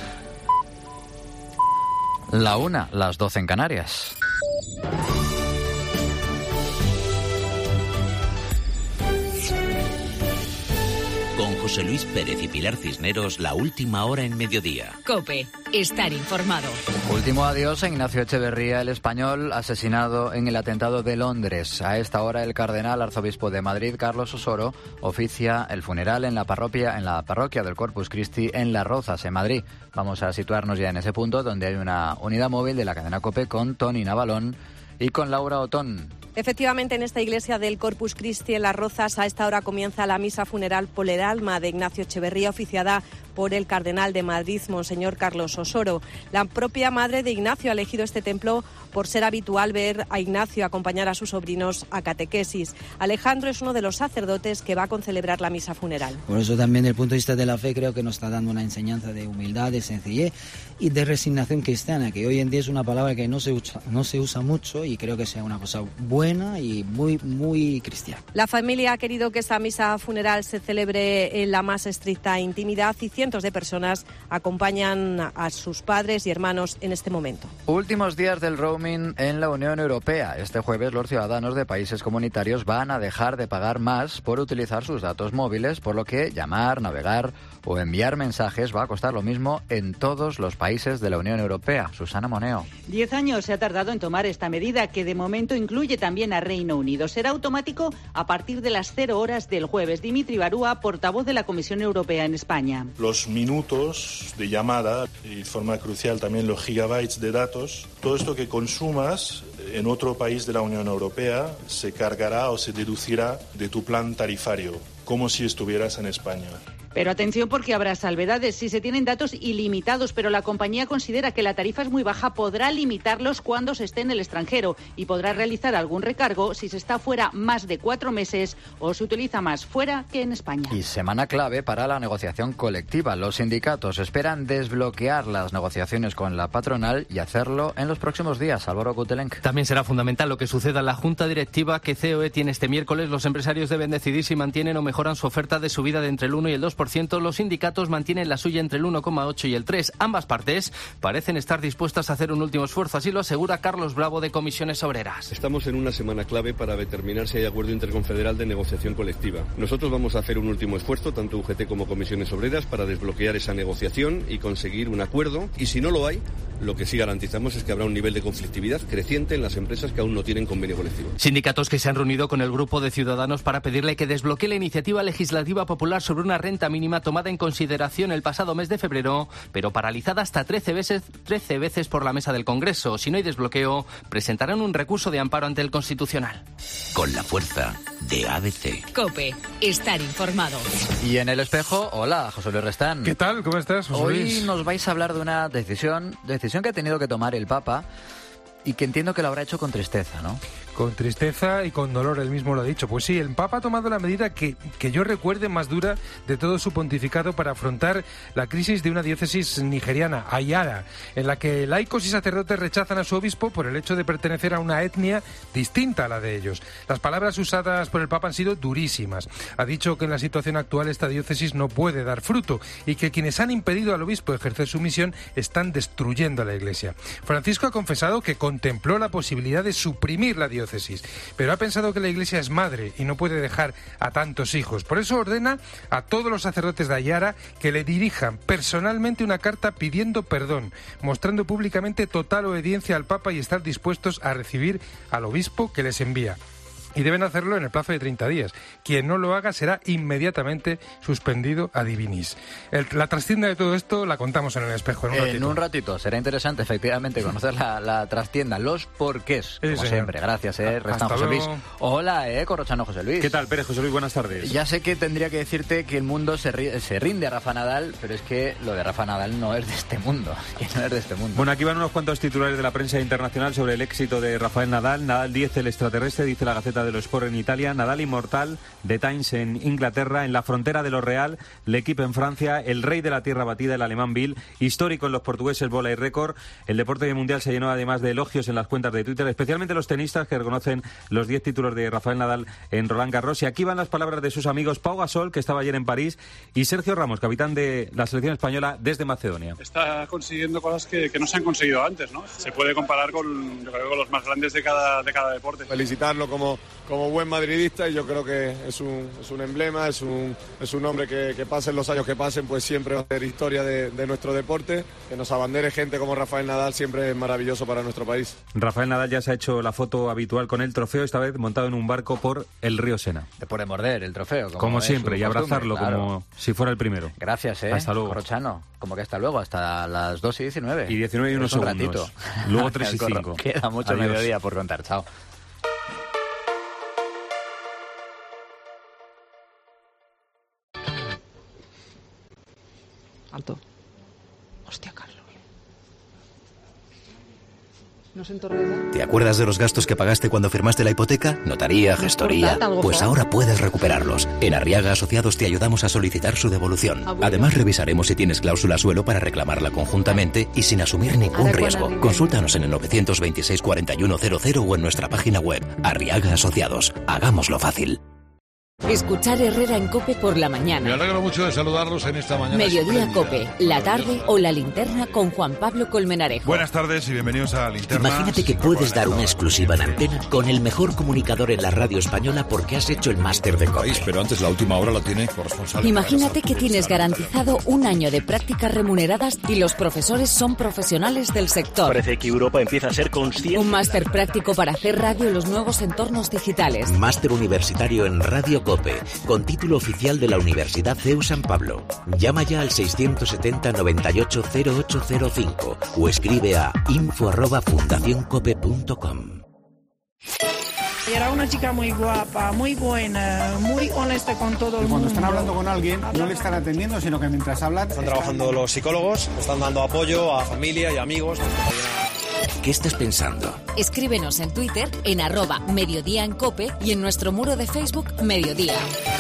La 1, las 12 en Canarias. Con José Luis Pérez y Pilar Cisneros, la última hora en mediodía. COPE, estar informado. Último adiós a Ignacio Echeverría, el español, asesinado en el atentado de Londres. A esta hora el cardenal arzobispo de Madrid, Carlos Osoro, oficia el funeral en la parroquia del Corpus Christi en Las Rozas, en Madrid. Vamos a situarnos ya en ese punto donde hay una unidad móvil de la cadena COPE con Toni Navalón y con Laura Otón. Efectivamente, en esta iglesia del Corpus Christi en Las Rozas, a esta hora comienza la misa funeral por el alma de Ignacio Echeverría, oficiada por el cardenal de Madrid, Monseñor Carlos Osoro. La propia madre de Ignacio ha elegido este templo por ser habitual ver a Ignacio acompañar a sus sobrinos a catequesis. Alejandro es uno de los sacerdotes que va a concelebrar la misa funeral. Por eso también, desde el punto de vista de la fe, creo que nos está dando una enseñanza de humildad, de sencillez y de resignación cristiana, que hoy en día es una palabra que no se usa mucho, y creo que sea una cosa buena y muy, muy cristiana. La familia ha querido que esta misa funeral se celebre en la más estricta intimidad, y cientos de personas acompañan a sus padres y hermanos en este momento. Últimos días del roaming en la Unión Europea. Este jueves los ciudadanos de países comunitarios van a dejar de pagar más por utilizar sus datos móviles, por lo que llamar, navegar o enviar mensajes va a costar lo mismo en todos los países de la Unión Europea. Susana Moneo. 10 años se ha tardado en tomar esta medida, que de momento incluye también a Reino Unido. Será automático a partir de las 0 horas del jueves. Dimitri Barúa, portavoz de la Comisión Europea en España. Los minutos de llamada y de forma crucial también los gigabytes de datos, todo esto que consumas en otro país de la Unión Europea se cargará o se deducirá de tu plan tarifario, como si estuvieras en España. Pero atención, porque habrá salvedades. Si se tienen datos ilimitados, pero la compañía considera que la tarifa es muy baja, podrá limitarlos cuando se esté en el extranjero y podrá realizar algún recargo si se está fuera más de 4 meses o se utiliza más fuera que en España. Y semana clave para la negociación colectiva. Los sindicatos esperan desbloquear las negociaciones con la patronal y hacerlo en los próximos días. Álvaro Gutelenc. También será fundamental lo que suceda en la Junta Directiva que COE tiene este miércoles. Los empresarios deben decidir si mantienen o mejoran su oferta de subida de entre el 1 y el 2%. Los sindicatos mantienen la suya entre el 1,8 y el 3. Ambas partes parecen estar dispuestas a hacer un último esfuerzo, así lo asegura Carlos Bravo de Comisiones Obreras. Estamos en una semana clave para determinar si hay acuerdo interconfederal de negociación colectiva. Nosotros vamos a hacer un último esfuerzo, tanto UGT como Comisiones Obreras, para desbloquear esa negociación y conseguir un acuerdo. Y si no lo hay, lo que sí garantizamos es que habrá un nivel de conflictividad creciente en las empresas que aún no tienen convenio colectivo. Sindicatos que se han reunido con el grupo de Ciudadanos para pedirle que desbloquee la iniciativa legislativa popular sobre una renta mínima tomada en consideración el pasado mes de febrero, pero paralizada hasta 13 veces por la mesa del Congreso. Si no hay desbloqueo, presentarán un recurso de amparo ante el Constitucional. Con la fuerza de ABC. COPE. Estar informado. Y en El Espejo, hola, José Luis Restán. ¿Qué tal? ¿Cómo estás, José Luis? Hoy nos vais a hablar de una decisión que ha tenido que tomar el Papa y que entiendo que lo habrá hecho con tristeza, ¿no? Con tristeza y con dolor, él mismo lo ha dicho. Pues sí, el Papa ha tomado la medida que yo recuerde más dura de todo su pontificado para afrontar la crisis de una diócesis nigeriana, Ayara, en la que laicos y sacerdotes rechazan a su obispo por el hecho de pertenecer a una etnia distinta a la de ellos. Las palabras usadas por el Papa han sido durísimas. Ha dicho que en la situación actual esta diócesis no puede dar fruto y que quienes han impedido al obispo ejercer su misión están destruyendo a la Iglesia. Francisco ha confesado que contempló la posibilidad de suprimir la diócesis, pero ha pensado que la Iglesia es madre y no puede dejar a tantos hijos. Por eso ordena a todos los sacerdotes de Ayara que le dirijan personalmente una carta pidiendo perdón, mostrando públicamente total obediencia al Papa y estar dispuestos a recibir al obispo que les envía. Y deben hacerlo en el plazo de 30 días. Quien no lo haga será inmediatamente suspendido a divinis. La trastienda de todo esto la contamos en El Espejo en un ratito. Será interesante, efectivamente, conocer la trastienda, los porqués, como siempre. Gracias, Restán José Luis. Hola, Corrochano José Luis. ¿Qué tal, Pérez? José Luis, buenas tardes. Ya sé que tendría que decirte que el mundo se rinde a Rafa Nadal, pero es que lo de Rafa Nadal no es de este mundo. Bueno, aquí van unos cuantos titulares de la prensa internacional sobre el éxito de Rafael Nadal. Nadal 10, el extraterrestre, dice la Gaceta de los Sport en Italia. Nadal inmortal, The Times en Inglaterra. En la frontera de lo real, L'Equipe en Francia. El rey de la tierra batida, el alemán Bill. Histórico en los portugueses, Bola y Récord. El deporte mundial se llenó además de elogios en las cuentas de Twitter, especialmente los tenistas que reconocen los 10 títulos de Rafael Nadal en Roland Garros. Y aquí van las palabras de sus amigos Pau Gasol, que estaba ayer en París, y Sergio Ramos, capitán de la selección española desde Macedonia. Está consiguiendo cosas que no se han conseguido antes, ¿no? Se puede comparar con, yo creo, con los más grandes de cada deporte. Felicitarlo como buen madridista, y yo creo que es un emblema, es un hombre que pasen los años que pasen, pues siempre va a ser historia de nuestro deporte. Que nos abandere gente como Rafael Nadal siempre es maravilloso para nuestro país. Rafael Nadal ya se ha hecho la foto habitual con el trofeo, esta vez montado en un barco por el río Sena. Después de morder el trofeo. Como siempre, y abrazarlo, claro, como si fuera el primero. Gracias, Hasta luego. Corrochano. Como que hasta luego, hasta las 2:19. Y 19 y unos segundos. Ratito. Luego 3 y 5. Queda mucho mediodía por contar. Chao. Alto. Hostia, Carlos. No siento ruido. ¿Te acuerdas de los gastos que pagaste cuando firmaste la hipoteca? Notaría, gestoría. Pues ahora puedes recuperarlos. En Arriaga Asociados te ayudamos a solicitar su devolución. Además, revisaremos si tienes cláusula suelo para reclamarla conjuntamente y sin asumir ningún riesgo. Consúltanos en el 926 4100 o en nuestra página web. Arriaga Asociados. Hagámoslo fácil. Escuchar Herrera en COPE por la mañana. Me alegro mucho de saludarlos en esta mañana. Mediodía COPE, la tarde o la linterna con Juan Pablo Colmenarejo. Buenas tardes y bienvenidos a Linterna. Imagínate que puedes dar una exclusiva en antena con el mejor comunicador en la radio española porque has hecho el máster de COPE. Pero antes la última hora la tiene corresponsal. Imagínate que tienes garantizado un año de prácticas remuneradas y los profesores son profesionales del sector. Parece que Europa empieza a ser consciente. Un máster práctico para hacer radio en los nuevos entornos digitales. Máster universitario en Radio COPE, con título oficial de la Universidad CEU San Pablo. Llama ya al 670 98 0805 o escribe a info@fundacioncope.com. Era una chica muy guapa, muy buena, muy honesta con todo el mundo. Cuando están hablando con alguien, no le están atendiendo, sino que mientras hablan... Están trabajando los psicólogos, están dando apoyo a familia y amigos. ¿Qué estás pensando? Escríbenos en Twitter en @Mediodía en COPE y en nuestro muro de Facebook Mediodía.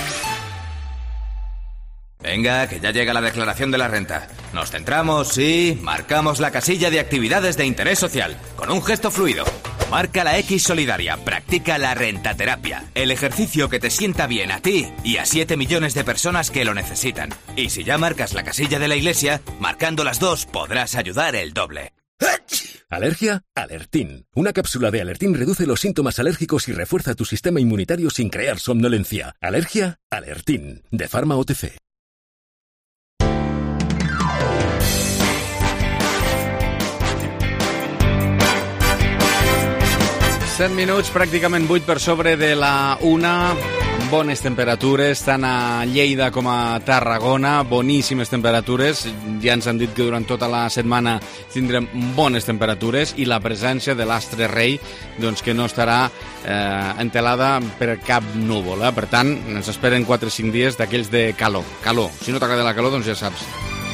Venga, que ya llega la declaración de la renta. Nos centramos y marcamos la casilla de actividades de interés social, con un gesto fluido. Marca la X solidaria, practica la rentaterapia, el ejercicio que te sienta bien a ti y a 7 millones de personas que lo necesitan. Y si ya marcas la casilla de la Iglesia, marcando las dos podrás ayudar el doble. ¿Alergia? Alertín. Una cápsula de Alertín reduce los síntomas alérgicos y refuerza tu sistema inmunitario sin crear somnolencia. ¿Alergia? Alertín. De Pharma OTC. 7 minuts, pràcticament 8 per sobre de la 1. Bones temperatures, tant a Lleida com a Tarragona. Boníssimes temperatures. Ja ens han dit que durant tota la setmana tindrem bones temperatures i la presència de l'astre rei, doncs, que no estarà entelada per cap núvol. Per tant, ens esperen 4 o 5 dies d'aquells de calor. Calor. Si no t'agrada la calor, doncs ja saps.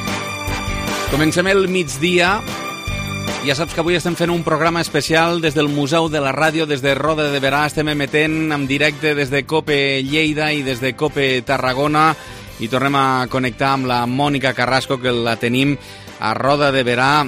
Comencem el migdia. Ja saps que avui estem fent un programa especial des del Museu de la Ràdio, des de Roda de Berà. Estem emetent en directe des de COPE Lleida i des de COPE Tarragona i tornem a connectar amb la Mònica Carrasco, que la tenim a Roda de Berà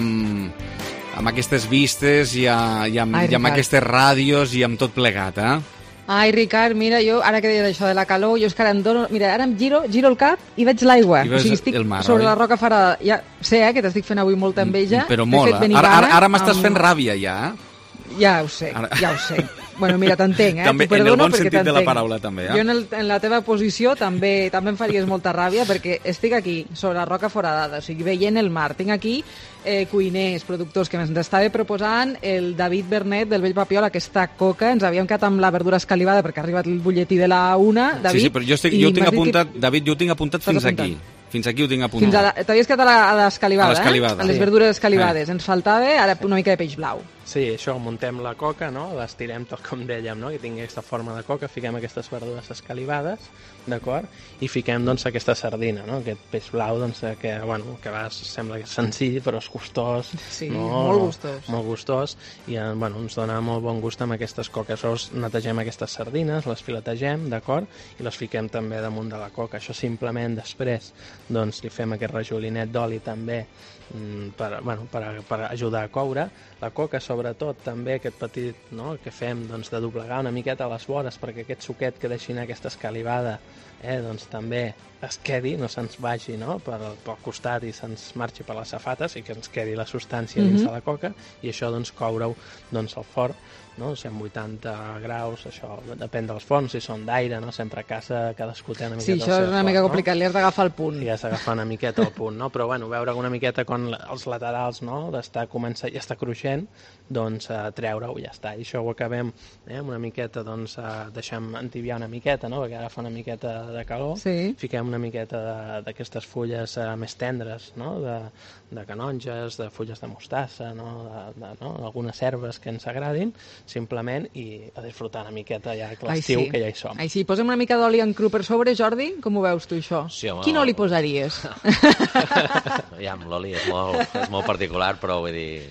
amb aquestes vistes i amb aquestes ràdios i amb tot plegat, Ai, Ricard, mira, jo, ara que deia d'això de la calor, jo és que ara em dono... Mira, ara em giro el cap i veig l'aigua. I veus estic el mar, sobre la roca farada. Ja sé, que t'estic fent avui molta enveja. Però molt, ara m'estàs fent ràbia, ja. Ja ho sé. Bueno, mira, t'entenc, També, en el bon sentit de la paraula, també. Jo en la teva posició també em faries molta ràbia, perquè estic aquí, sobre la roca foradada, o sigui, veient el mar. Tinc aquí cuiners, productors, que ens estava proposant el David Bernet del Vell Papiol, aquesta coca. Ens havíem quedat amb la verdura escalivada perquè ha arribat el butlletí de la 1, David. Sí, però jo ho tinc apuntat, David, jo ho tinc apuntat fins aquí. Fins aquí ho tinc apuntat. T'havies quedat a l'escalivada, a les verdures escalivades. Ens faltava ara una mica de peix blau. Sí, això, muntem la coca, no? L'estirem tot com dèiem, no? Que tingui aquesta forma de coca, fiquem aquestes verdures escalivades, d'acord? I fiquem, doncs, aquesta sardina, no? Aquest peix blau, doncs, que sembla que és senzill, però és gustós. Sí, molt gustós. Molt gustós, i, ens dona molt bon gust amb aquestes coques. Llavors, netegem aquestes sardines, les filetegem, d'acord? I les fiquem també damunt de la coca. Això simplement després, doncs, li fem aquest rajolinet d'oli també, per ajudar a coure la coca, sobretot també aquest petit, no, que fem, doncs, de doblegar una miqueta a les vores perquè aquest suquet que deixi anar aquesta escalivada doncs també es quedi, no se'ns vagi, no, pel costat i se'ns marxi per les safates i que ens quedi la substància dins de la coca, i això, doncs, coure-ho, doncs, al forn, no? 180 graus, això depèn dels forns, si són d'aire, no? Sempre a casa cadascú té una miqueta el seu forn. Sí, això és una mica complicat, li has d'agafar el punt. I has d'agafar una miqueta el punt, no? Però, veure una miqueta com els laterals, no? Ja està cruixent, doncs treure-ho i ja està. I això ho acabem amb una miqueta, doncs deixem entibiar una miqueta, no? Perquè agafa una miqueta de calor, fiquem una miqueta d'aquestes fulles més tendres, no? De canonges, de fulles de mostassa, no? Algunes herbes que ens agradin, simplement, i a disfrutar una miqueta ja l'estiu, que ja hi som. Ai, sí, posem una mica d'oli en cru per sobre, Jordi, com ho veus tu, això? Sí, home, quin oli posaries? Ja, l'oli és molt particular, però vull dir...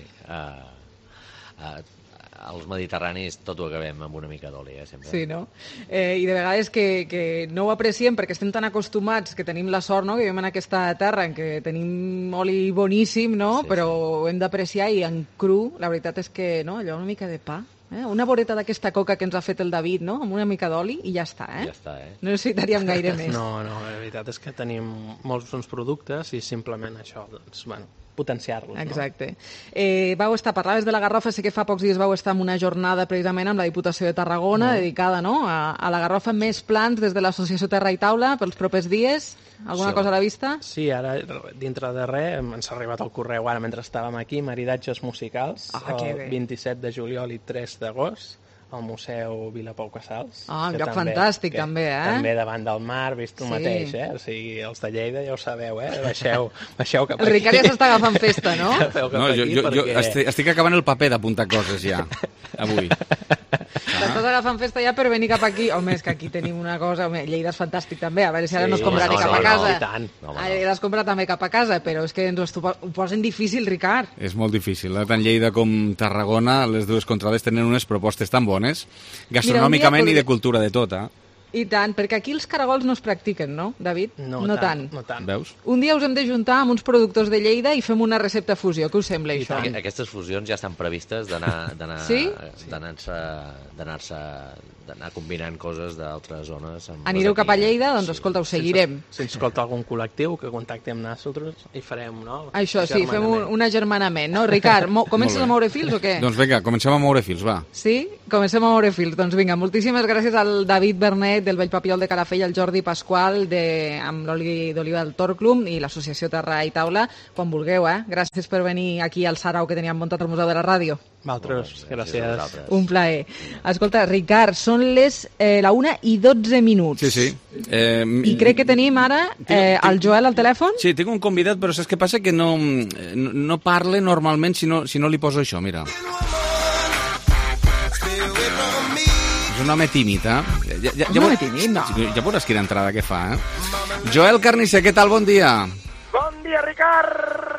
als mediterranis tot ho acabem amb una mica d'oli, sempre. Sí, no? I de vegades que no ho apreciem perquè estem tan acostumats, que tenim la sort, no?, que vivim en aquesta terra en què tenim oli boníssim, no?, però ho hem d'apreciar, i en cru la veritat és que, no?, allò una mica de pa. Una voreta d'aquesta coca que ens ha fet el David, no?, amb una mica d'oli, i ja està, Ja està, No necessitaríem gaire més. No, la veritat és que tenim molts bons productes i simplement això, doncs, potenciar-los. Exacte. Vau estar, parlaves de la garrofa, sé que fa pocs dies vau estar en una jornada precisament amb la Diputació de Tarragona, dedicada, no?, a la garrofa. Més plans des de l'Associació Terra i Taula pels propers dies? Alguna cosa a la vista? Sí, ara, dintre de res, ens ha arribat el correu ara mentre estàvem aquí, maridatges musicals, el 27 de juliol i 3 d'agost, al Museu Vilapou Casals. Un lloc fantàstic, també, També davant del mar, vist tu mateix, O sigui, els de Lleida ja ho sabeu, Baixeu cap aquí. El Ricard ja s'està agafant festa, no? Jo estic acabant el paper d'apuntar coses ja, avui. T'estàs agafant festa ja per venir cap aquí. Home, és que aquí tenim una cosa... Lleida és fantàstic també, a veure si ara no es compraré cap a casa. Lleida es compra també cap a casa, però és que ens ho posen difícil, Ricard. És molt difícil. Tant Lleida com Tarragona, les dues contrades tenen unes propostes tan bones, gastronòmicament i de cultura de tot, I tant, perquè aquí els caragols no es practiquen, no, David? No tant. Veus? Un dia us hem de juntar amb uns productors de Lleida i fem una recepta fusió. Què us sembla, això? Aquestes fusions ja estan previstes d'anar combinant coses d'altres zones. Anireu cap a Lleida? Doncs escolta, us seguirem. Si ens escolta algun col·lectiu, que contacti amb nosaltres i farem, no? Això, sí, fem un agermanament, no? Ricard, comences a moure fils o què? Doncs vinga, comencem a moure fils, va. Sí? Comencem a moure fils. Doncs vinga, moltíssimes gràcies al David Bernet Benet, del Vell Papiol de Calafell, el Jordi Pasqual, amb l'oli d'oliva del Torclum i l'Associació Terra i Taula, quan vulgueu, Gràcies per venir aquí al Sarau que teníem muntat al Museu de la Ràdio. Vosaltres, gràcies. Un plaer. Escolta, Ricard, són les 1:12. Sí. I crec que tenim ara el Joel al telèfon. Sí, tinc un convidat, però saps què passa? Que no parla normalment si no li poso això, mira. És un home tímid, Un home tímid, no. Ja veuràs quina entrada que fa, Joel Carnicer, què tal? Bon dia. Bon dia, Ricard!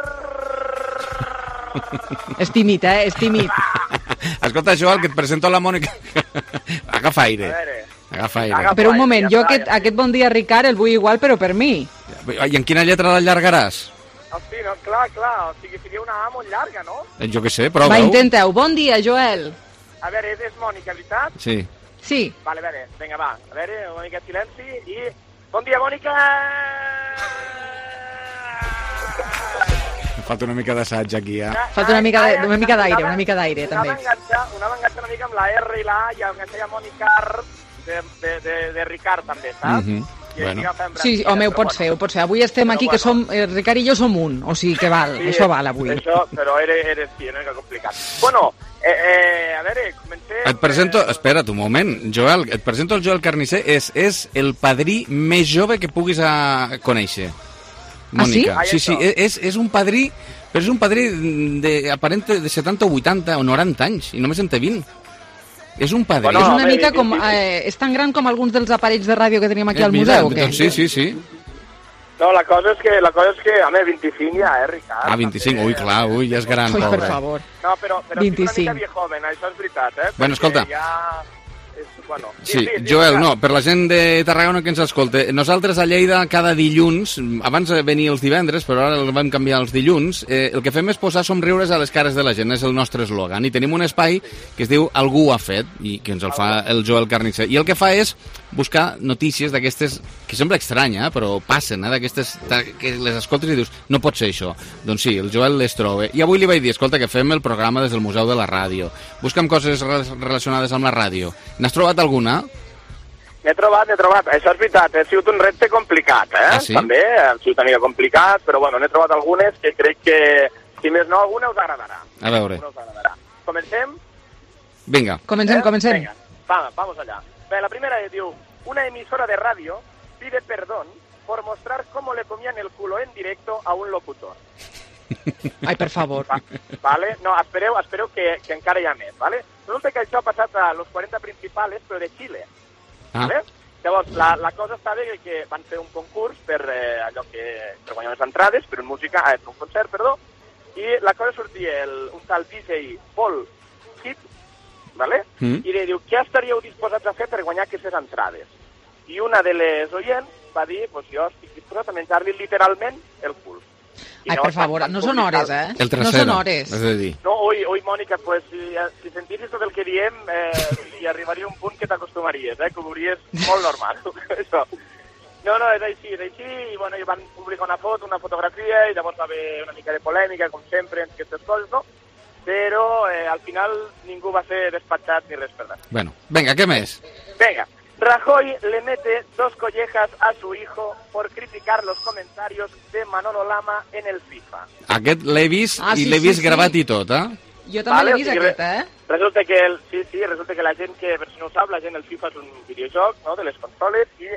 És tímid, és tímid. Escolta, Joel, que et presento la Mònica. Agafa aire. Agafa aire. Però un moment, jo aquest bon dia, Ricard, el vull igual, però per mi. I en quina lletra l'allargaràs? Hosti, no, clar, o sigui, seria una A molt llarga, no? Jo què sé, prova-ho. Va, intenteu. Bon dia, Joel. A veure, és Mònica, veritat? Sí. Sí. Vale, a veure, vinga, va. A veure, una mica de silenci i... Bon dia, Mònica! Falta una mica d'assaig aquí, Falta una mica d'aire, també. Una enganxa una mica amb la R i la A i enganxa ja Mònica de Ricard, també, saps? Bueno. Sí, home, ho pots fer. Avui estem aquí, que som, Ricard i jo som un, o sigui que val, això val avui. Això, però eres una mica complicat. Bueno, a veure, comencem... Et presento, espera't un moment, Joel, et presento el Joel Carnicer, és el padrí més jove que puguis conèixer. Mònica. Sí? Sí, és un padrí, però és un padrí aparent de 70 o 80 o 90 anys, i només en té 20. És un padrí. És una mica com... és tan gran com alguns dels aparells de ràdio que tenim aquí al museu, o què? Sí. No, la cosa és que, home, 25 ja, Ricard? 25, ui, clar, ja és gran, pobre. Per favor. No, però 25. una mica viejoven, això és veritat, Bueno, escolta. Bueno, sí, Joel, no, per la gent de Tarragona que ens escolta, nosaltres a Lleida cada dilluns, abans venia els divendres, però ara el vam canviar els dilluns, el que fem és posar somriures a les cares de la gent, és el nostre eslògan, i tenim un espai que es diu Algú ho ha fet, i que ens el fa el Joel Carnicer, i el que fa és buscar notícies d'aquestes, que sembla estranya, però passen, d'aquestes, que les escoltes i dius, no pot ser això. Doncs sí, el Joel les troba. I avui li vaig dir, escolta, que fem el programa des del Museu de la Ràdio. Busca'm coses relacionades amb la ràdio. N'has trobat alguna? N'he trobat. Això és veritat, ha sigut un repte complicat, sí? També, ha sigut una mica complicat, però bueno, n'he trobat algunes que crec que, si més no, alguna us agradarà. A veure. Comencem? Vinga. Comencem. Venga, vamos allá. La primera diu, una emisora de radio pide perdón por mostrar cómo le comían el culo en directo a un locutor. Ai, per favor. Vale? No, espereu que encara hi ha més, vale? Resulta que això ha passat a los 40 principales, però de Xile. Vale? Llavors, la cosa estava que van fer un concurs per allò per guanyar les entrades, per un concert, i la cosa sortia un tal DJ Paul Hip, ¿vale? I li diu, què estaríeu disposats a fer per guanyar aquestes entrades? I una de les oients va dir, pues jo estic disposat a menjar-li literalment el cul. Ai, per favor, no són hores, El trasero, no són hores. És a dir. No, ui, Mònica, pues si sentissis tot el que diem, hi arribaria un punt que t'acostumaries, que ho veuries molt normal, això. No, és així, i bueno, van publicar una fotografia, i llavors va haver una mica de polèmica, com sempre, en aquestes coses, no? Però al final ningú va ser despatxat ni res per res. Bueno, venga, ¿qué més? Venga, Rajoy le mete 2 collejas a su hijo por criticar los comentarios de Manolo Lama en el FIFA. Aquest l'he vist i l'he vist gravat i tot, Jo també l'he vist aquest, Resulta que resulta que la gent que, per si no ho sap, la gent el FIFA és un videojoc, no?, de les consoles, i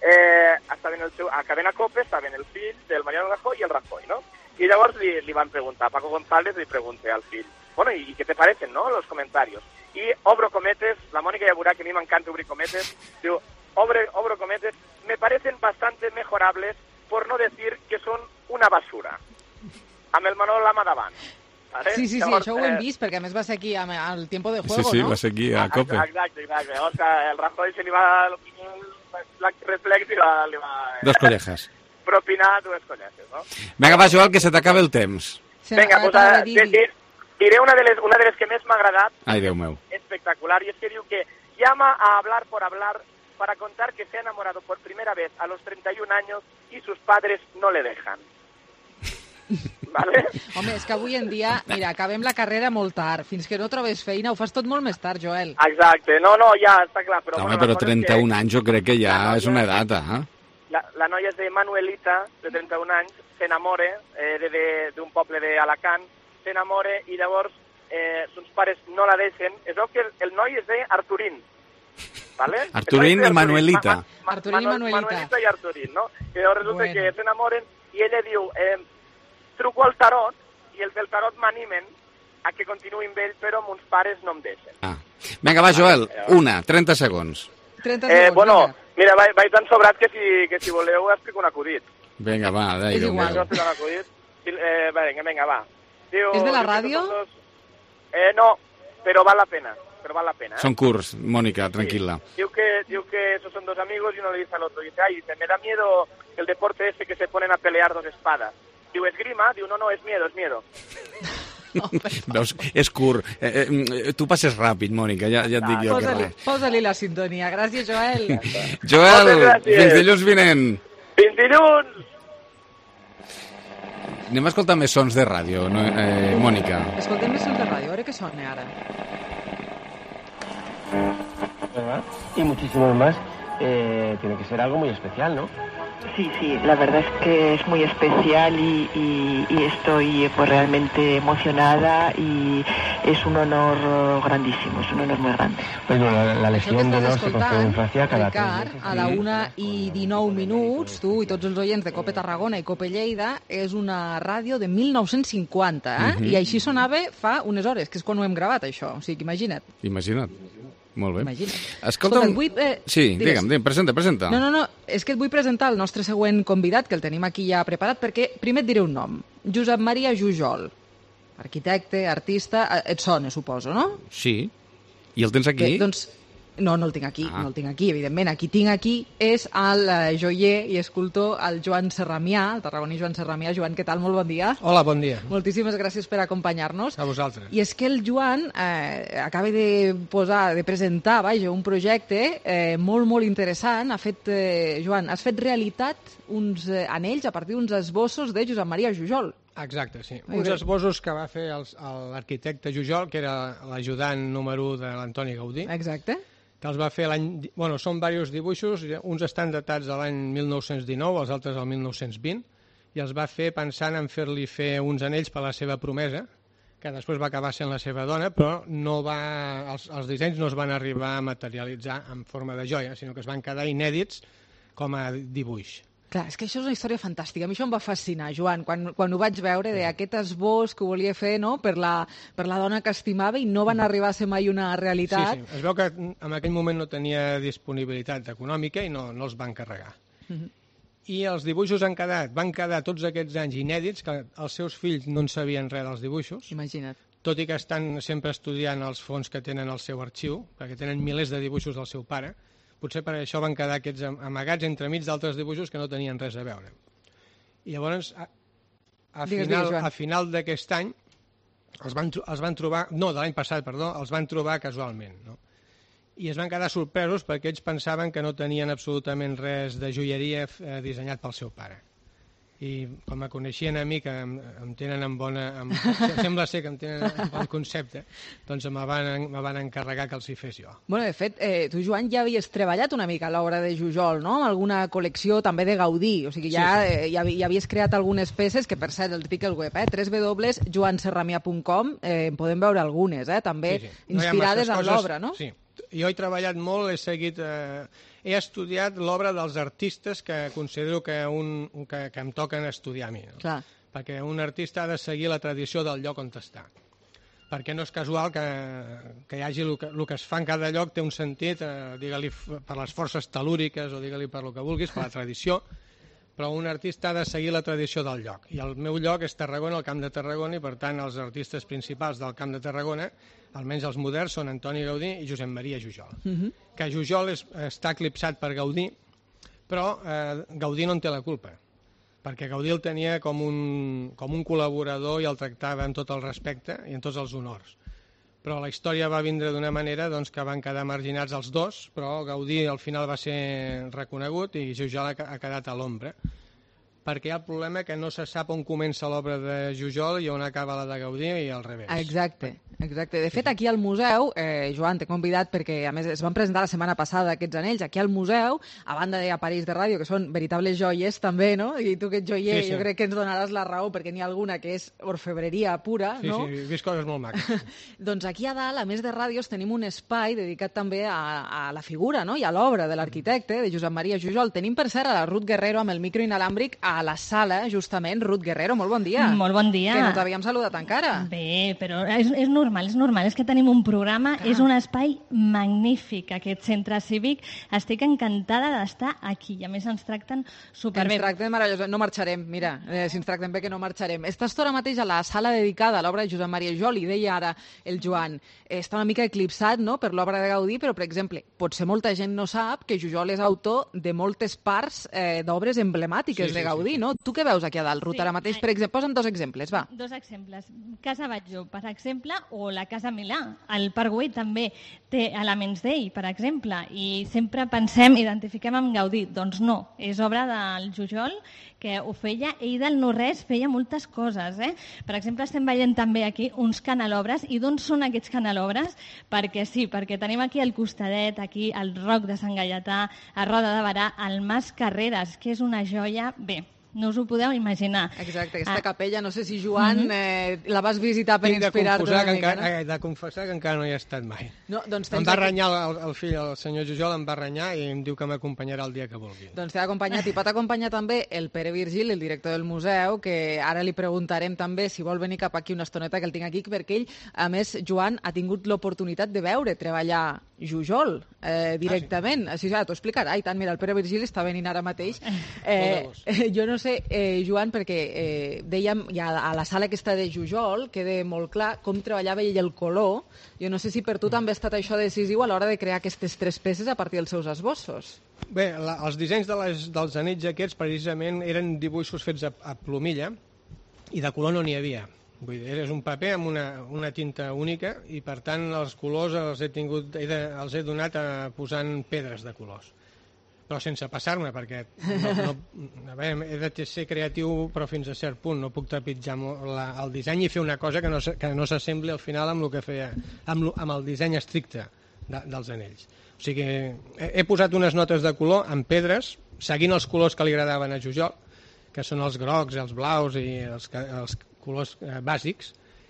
a Cadena COPE estaven el fill del Mariano Rajoy i el Rajoy, no? I llavors li van preguntar, Paco González li pregunta al fill, bueno, ¿y qué te parecen, no, los comentarios? Y obro cometes, la Mónica ya verá que a mí me encanta abrir cometes, digo, obro cometes, me parecen bastante mejorables, por no decir que son una basura. Amb el Manolo Lama davant. ¿Vale? Sí, llavors, això ho hem vist, perquè a més va ser aquí al Tiempo de Juego, sí, no? va ser aquí a COPE. Exacte. Llavors el Rajoy se li va reflex i li va... 2 collejas. Propinar 2 collejas, no? Vinga, va, Joel, que se t'acaba el temps. Vinga, pues diré una de les que més m'ha agradat. Ai, Déu meu. Espectacular, y es que diu que llama a hablar por hablar para contar que se ha enamorado por primera vez a los 31 años y sus padres no le dejan. Vale? Home, és que avui en dia, mira, acabem la carrera molt tard. Fins que no trobes feina ho fas tot molt més tard, Joel. Exacte. No, ja, està clar. Però, Home, però 31 anys jo crec que ja és una edat, La noia és de Manuelita, de 31 anys, s'enamora d'un poble d'Alacant, s'enamora i llavors sus pares no la deixen. Es veu que el noi es deia Arturín. ¿Vale? Arturín i Manuelita. Arturín i Manuelita. Manuelita i Arturín, no? I llavors resulta que s'enamoren i ella diu, truco al tarot i els del tarot m'animen a que continuï amb ell, però mons pares no em deixen. Vinga, va, Joel, 30 segons. 30 segons, bueno, mira, vaig tan sobrat que si voleu explico un acudit. Vinga, va, és igual. Vinga, va. Diu, és de la ràdio? No, però val la pena. Son curts, Mónica, tranquila. Sí. Diu que esos son dos amigos y uno le dice al otro, dice, me da miedo el deporte ese que se ponen a pelear dos espadas. Diu, esgrima, diu, no, és miedo. Veus, és curt. Tu passes ràpid, Mònica, ja et dic jo que res. Posa-li la sintonia. Gràcies, Joel. Joel, fins dilluns vinent. Fins dilluns! Anem a escoltar més sons de ràdio, no, Mònica? Escoltem més sons de ràdio, a veure què sona ara. Y muchísimos más. Tiene que ser algo muy especial, ¿no? Sí, la verdad es que es muy especial y estoy pues realmente emocionada y es un honor grandísimo, es un honor muy grande. Bueno, la Legión d'Honor se concede en Francia cada 3 meses. A la 1:19, tu i tots els oients de Cope Tarragona i Cope Lleida, és una ràdio de 1950, i així sonava fa unes hores, que és quan ho hem gravat, això. O sigui, imagina't. Molt bé. Imagina't. Escolta'm... Sí, digue'm, presenta. No, és que et vull presentar el nostre següent convidat, que el tenim aquí ja preparat, perquè primer et diré un nom. Josep Maria Jujol. Arquitecte, artista... Et sona, suposo, no? Sí. I el tens aquí? Bé, doncs... No el tinc aquí, evidentment. Qui tinc aquí és el joier i escultor, el Joan Serramià, el tarragoní Joan Serramià. Joan, què tal? Molt bon dia. Hola, bon dia. Moltíssimes gràcies per acompanyar-nos. A vosaltres. I és que el Joan acaba de presentar, un projecte molt interessant. Joan, has fet realitat uns anells a partir d'uns esbossos de Josep Maria Jujol. Exacte, sí. Uns esbossos que va fer l'arquitecte Jujol, que era l'ajudant número 1 de l'Antoni Gaudí. Exacte. Que els va fer l'any... Bueno, són diversos dibuixos, uns estan datats de l'any 1919, els altres al 1920, i els va fer pensant en fer-li fer uns anells per a la seva promesa, que després va acabar sent la seva dona, però els dissenys no es van arribar a materialitzar en forma de joia, sinó que es van quedar inèdits com a dibuix. Clar, és que això és una història fantàstica. A mi això em va fascinar, Joan, quan ho vaig veure, d'aquest esbós que volia fer per la dona que estimava i no van arribar a ser mai una realitat. Sí. Es veu que en aquell moment no tenia disponibilitat econòmica i no els van carregar. I els dibuixos van quedar tots aquests anys inèdits, que els seus fills no en sabien res dels dibuixos. Imagina't. Tot i que estan sempre estudiant els fons que tenen al seu arxiu, perquè tenen milers de dibuixos del seu pare. Potser per això van quedar aquests amagats entremig d'altres dibuixos que no tenien res a veure. I llavors, a final d'aquest any, els van trobar... No, de l'any passat, perdó, els van trobar casualment, no? I es van quedar sorpresos perquè ells pensaven que no tenien absolutament res de joieria dissenyat pel seu pare. I com me coneixien a mi, que em tenen en bona... Sembla ser que em tenen en bon concepte, doncs me van encarregar que els hi fes jo. Bueno, de fet, tu, Joan, ja havies treballat una mica a l'obra de Jujol, no? Amb alguna col·lecció també de Gaudí. O sigui, ja havies creat algunes peces, que per cert, el típic al web, www.joanserramia.com, en podem veure algunes, també inspirades en l'obra, no? Sí, jo he treballat molt, he seguit... He estudiat l'obra dels artistes que considero que em toquen estudiar a mi. No? Clar. Perquè un artista ha de seguir la tradició del lloc on està. Perquè no és casual que hi hagi el que es fa en cada lloc, té un sentit, digue-li per les forces telúriques o digue-li per el que vulguis, per la tradició, però un artista ha de seguir la tradició del lloc. I el meu lloc és Tarragona, el Camp de Tarragona, i per tant els artistes principals del Camp de Tarragona, almenys els moderns, són Antoni Gaudí i Josep Maria Jujol. Que Jujol està eclipsat per Gaudí, però Gaudí no en té la culpa, perquè Gaudí el tenia com un col·laborador i el tractava amb tot el respecte i amb tots els honors. Però la història va vindre d'una manera que van quedar marginats els dos, però Gaudí al final va ser reconegut i Jujol ha quedat a l'ombra. perquè hi ha el problema que no se sap on comença l'obra de Jujol i on acaba la de Gaudí i al revés. Exacte. De fet, aquí al museu, Joan, t'he convidat perquè, a més, es van presentar la setmana passada aquests anells. Aquí al museu, a banda d'aparells de ràdio, que són veritables joies també, no? I tu que ets joier, jo crec que ens donaràs la raó, perquè n'hi ha alguna que és orfebreria pura, no? Sí, he vist coses molt maques. Doncs aquí a dalt, a més de ràdios, tenim un espai dedicat també a la figura, no? I a l'obra de l'arquitecte, de Josep Maria Jujol. Tenim, per cert, a la Ruth Guerrero amb el micro inalàmbric a la sala, justament. Ruth Guerrero, molt bon dia. Molt bon dia. Que no t'havíem saludat encara. Bé, però és normal, és que tenim un programa, és un espai magnífic, aquest centre cívic. Estic encantada d'estar aquí, i a més ens tracten superbé. Ens tracten meravellosament, no marxarem, mira, si ens tractem bé que no marxarem. Estàs ara mateix a la sala dedicada a l'obra de Josep Maria Jujol, i deia ara el Joan, està una mica eclipsat, no?, per l'obra de Gaudí, però, per exemple, potser molta gent no sap que Jujol és autor de moltes parts d'obres emblemàtiques de Gaudí, no? Tu què veus aquí a dalt, Ruth, ara mateix? Per exemple, posa'm dos exemples, va. Dos exemples. Casa Batlló, per exemple, o la Casa Milà. El Parc Güell també té elements d'ell, per exemple, i sempre pensem, identifiquem amb Gaudí. Doncs no, és obra del Jujol, que ho feia ell del no-res, feia moltes coses. Per exemple, estem veient també aquí uns canelobres. I d'on són aquests canelobres? Perquè sí, perquè tenim aquí al costadet, aquí el Roc de Sant Gaietà, a Roda de Berà, el Mas Carreras, que és una joia, bé, no us ho podeu imaginar. Exacte, aquesta capella, no sé si, Joan, la vas visitar per inspirar-te una mica, no? De confessar que encara no hi he estat mai. No, doncs em va renyar el fill, el senyor Jujol, em va renyar i em diu que m'acompanyarà el dia que vulgui. Doncs t'ha acompanyat i pot acompanyar també el Pere Virgili, el director del museu, que ara li preguntarem també si vol venir cap aquí una estoneta, que el tinc aquí, perquè ell, a més, Joan, ha tingut l'oportunitat de veure treballar Jujol directament. Així t'ho explicarà. I tant, mira, el Pere Virgili està venint ara mateix. Jo no sé, Joan, perquè dèiem, ja a la sala aquesta de Jujol queda molt clar com treballava ell el color. Jo no sé si per tu també ha estat això decisiu a l'hora de crear aquestes tres peces a partir dels seus esbossos. Bé, els dissenys dels anells aquests precisament eren dibuixos fets a plomilla i de color no n'hi havia. Vull dir, és un paper amb una tinta única i, per tant, els colors els he donat posant pedres de colors. Però sense passar-me, perquè he de ser creatiu, però fins a cert punt. No puc trepitjar el disseny i fer una cosa que no s'assembli al final amb el que feia, amb el disseny estricte dels anells. O sigui, he posat unes notes de color en pedres, seguint els colors que li agradaven a Jujol, que són els grocs, els blaus i els colors bàsics,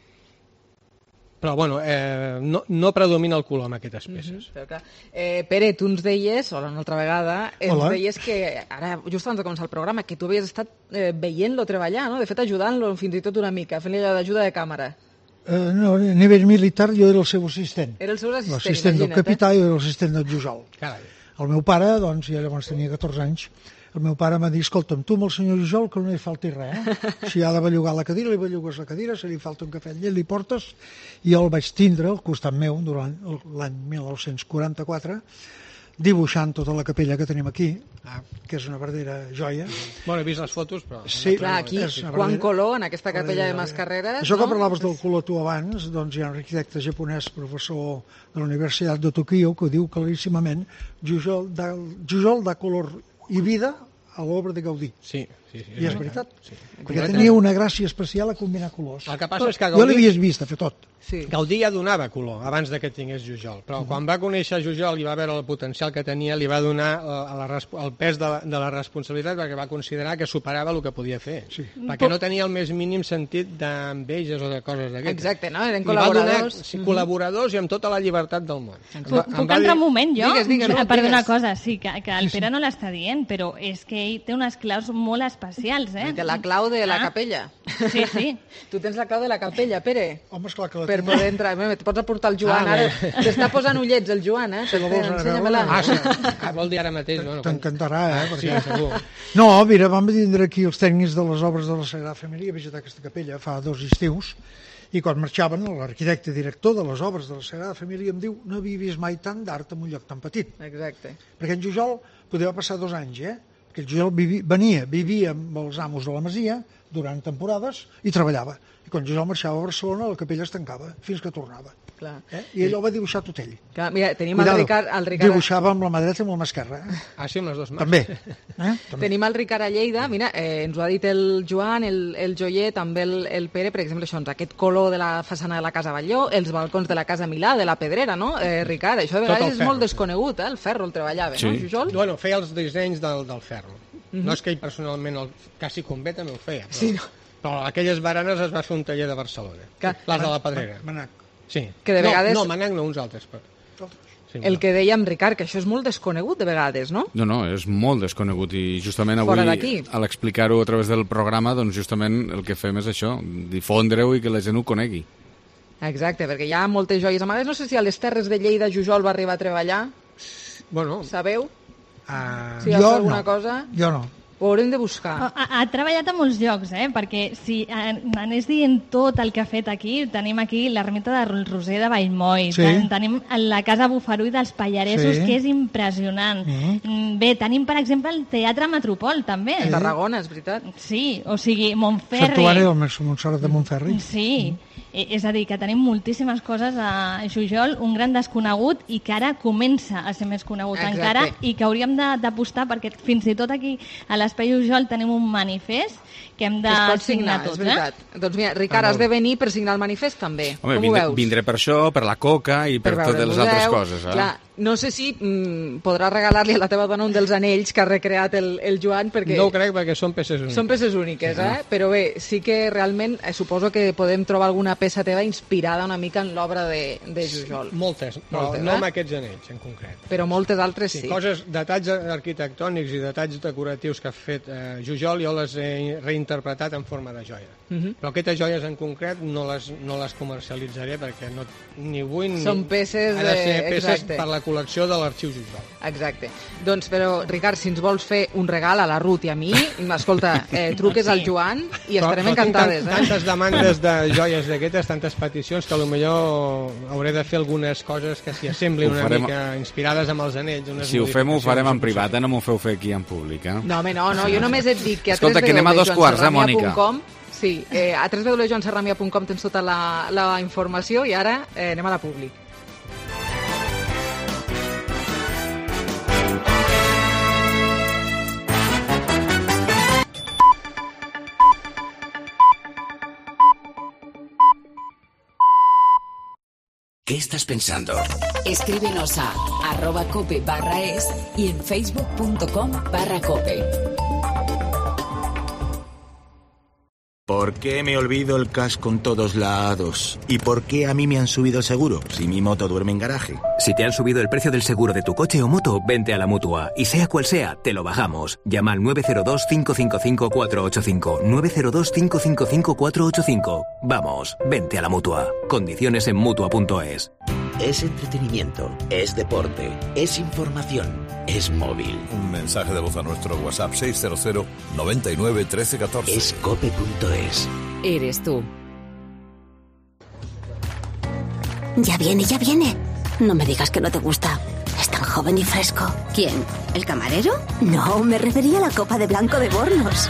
però bueno, no predomina el color en aquestes peces. Pere, tu ens deies, hola una altra vegada, ens deies que ara, just abans de començar el programa, que tu havies estat veient-lo treballar, no? De fet, ajudant-lo fins i tot una mica, fent-li allò d'ajuda de càmera. No, a nivell militar jo era el seu assistent. Era el seu assistent, l'assistent del capità i era l'assistent del Jujol. Carai. El meu pare, doncs, ja llavors tenia 14 anys, el meu pare m'ha dit, escolta'm, tu amb el senyor Jujol que no li falti res, si ha de bellugar la cadira, li bellugues la cadira, si li falta un cafè al llet, li portes, i jo el vaig tindre al costat meu durant l'any 1944, dibuixant tota la capella que tenim aquí, que és una verdadera joia. Bueno, he vist les fotos, però... Sí, clar, aquí, quan color, en aquesta capella de Mas Carreras... Això que parlaves del color tu abans, doncs hi ha un arquitecte japonès, professor de la Universitat de Tokyo, que ho diu claríssimament, Jujol da color i vida a l'obra de Gaudí. Sí. I és veritat, perquè tenia una gràcia especial a combinar colors. El que passa és que Gaudí... Jo l'havies vist a fer tot. Gaudí ja donava color abans que tingués Jujol, però quan va conèixer Jujol i va veure el potencial que tenia, li va donar el pes de la responsabilitat, perquè va considerar que superava el que podia fer, perquè no tenia el més mínim sentit d'enveges o de coses d'aquestes. Exacte, no? Eren col·laboradors. Col·laboradors i amb tota la llibertat del món. Puc entrar un moment, jo? Digues. Per una cosa, sí, que el Pere no l'està dient, però és que ell té unes claus molt especials, De la clau de la capella. Sí. Tu tens la clau de la capella, Pere. Home, esclar que la per poder entrar. Pots aportar el Joan, ara. T'està posant ullets el Joan, Si la vols anar a veure. Sí. Vol dir ara mateix. T'encantarà, Sí, segur. No, mira, vam vindre aquí els tècnics de les obres de la Sagrada Família a visitar aquesta capella fa 2 estius, i quan marxaven, l'arquitecte director de les obres de la Sagrada Família em diu no havia vist mai tant d'art en un lloc tan petit. Exacte. Perquè en Jujol podria passar 2 anys, perquè el Jujol vivia amb els amos de la masia, durant temporades i treballava. I quan Jujol marxava a Barcelona, la capella es tancava fins que tornava. Clar. I ell ho va dibuixar tot ell. Clar, mira, tenim el Ricard... Dibuixava amb la mà dreta i amb la mà esquerra. Ah, sí, amb les dues mans. També. Tenim el Ricard a Lleida, mira, ens ho ha dit el Joan, el Joier, també el Pere, per exemple, això, aquest color de la façana de la Casa Batlló, els balcons de la Casa Milà, de la Pedrera, no? Ricard, això de vegades és molt desconegut, el ferro el treballava, no, Jujol? Bueno, feia els dissenys del ferro. No és que ell personalment, el Cassi Convé també ho feia, però aquelles baranes es va fer un taller de Barcelona, les de la Pedrera. Manac. Sí. Que de vegades... No, Manac no, uns altres. El que dèiem, Ricard, que això és molt desconegut de vegades, no? No, és molt desconegut i justament avui, a l'explicar-ho a través del programa, doncs justament el que fem és això, difondre-ho i que la gent ho conegui. Exacte, perquè hi ha moltes joies amades. No sé si a les Terres de Lleida Jujol va arribar a treballar. Bueno... Sabeu? Si hi ha alguna cosa... Jo no. Ho haurem de buscar. Ha treballat a molts llocs, perquè si anés dient tot el que ha fet aquí, tenim aquí l'ermita del Roser de Vallmoll, tenim la Casa Bufarull dels Pallaresos, que és impressionant. Bé, tenim, per exemple, el Teatre Metropol, també. A Tarragona, és veritat. Sí, o sigui, Montferri... Santuari del Montserrat de Montferri. Sí, és a dir, que tenim moltíssimes coses a Jujol, un gran desconegut i que ara comença a ser més conegut encara i que hauríem d'apostar perquè fins i tot aquí a l'Espai Jujol tenim un manifest que hem de signar tots. És veritat. Doncs mira, Ricard, has de venir per signar el manifest també. Home, com ho veus? Vindré per això, per la coca i per totes les altres coses. Clar, no sé si podràs regalar-li a la teva dona un dels anells que ha recreat el Joan, perquè... No ho crec, perquè són peces úniques. Són peces úniques, Però bé, sí que realment suposo que podem trobar alguna peça teva inspirada una mica en l'obra de Jujol. Moltes, però no amb aquests anells en concret. Però moltes altres sí. Coses, detalls arquitectònics i detalls decoratius que ha fet Jujol, jo les he reinterpretat en forma de joia. Però aquestes joies en concret no les comercialitzaré perquè ni vull ni... Són peces... Ha de ser peces per la col·lecció de l'Arxiu Jujol. Exacte. Doncs, però, Ricard, si ens vols fer un regal a la Ruth i a mi, escolta, truques al Joan i estarem encantades. Tantes demandes de joies d'aquestes, tantes peticions, que potser hauré de fer algunes coses que s'hi assemblin una mica inspirades amb els anells. Si ho fem, ho farem en privat, no m'ho feu fer aquí en públic. No, home, no, jo només et dic que a escolta, que anem a 2:15, Mònica. Sí, a www.joanserramia.com tens tota la informació i ara anem a la públic. ¿Qué estás pensando? Escríbenos a @cope/es y en facebook.com/cope. ¿Por qué me olvido el casco en todos lados? ¿Y por qué a mí me han subido el seguro si mi moto duerme en garaje? Si te han subido el precio del seguro de tu coche o moto, vente a la Mutua. Y sea cual sea, te lo bajamos. Llama al 902-555-485. 902-555-485. Vamos, vente a la Mutua. Condiciones en Mutua.es. Es entretenimiento, es deporte, es información, es móvil. Un mensaje de voz a nuestro WhatsApp 600 99 13 14. Es cope.es. Eres tú. Ya viene, ya viene. No me digas que no te gusta. Es tan joven y fresco. ¿Quién? ¿El camarero? No, me refería a la copa de blanco de Bornos.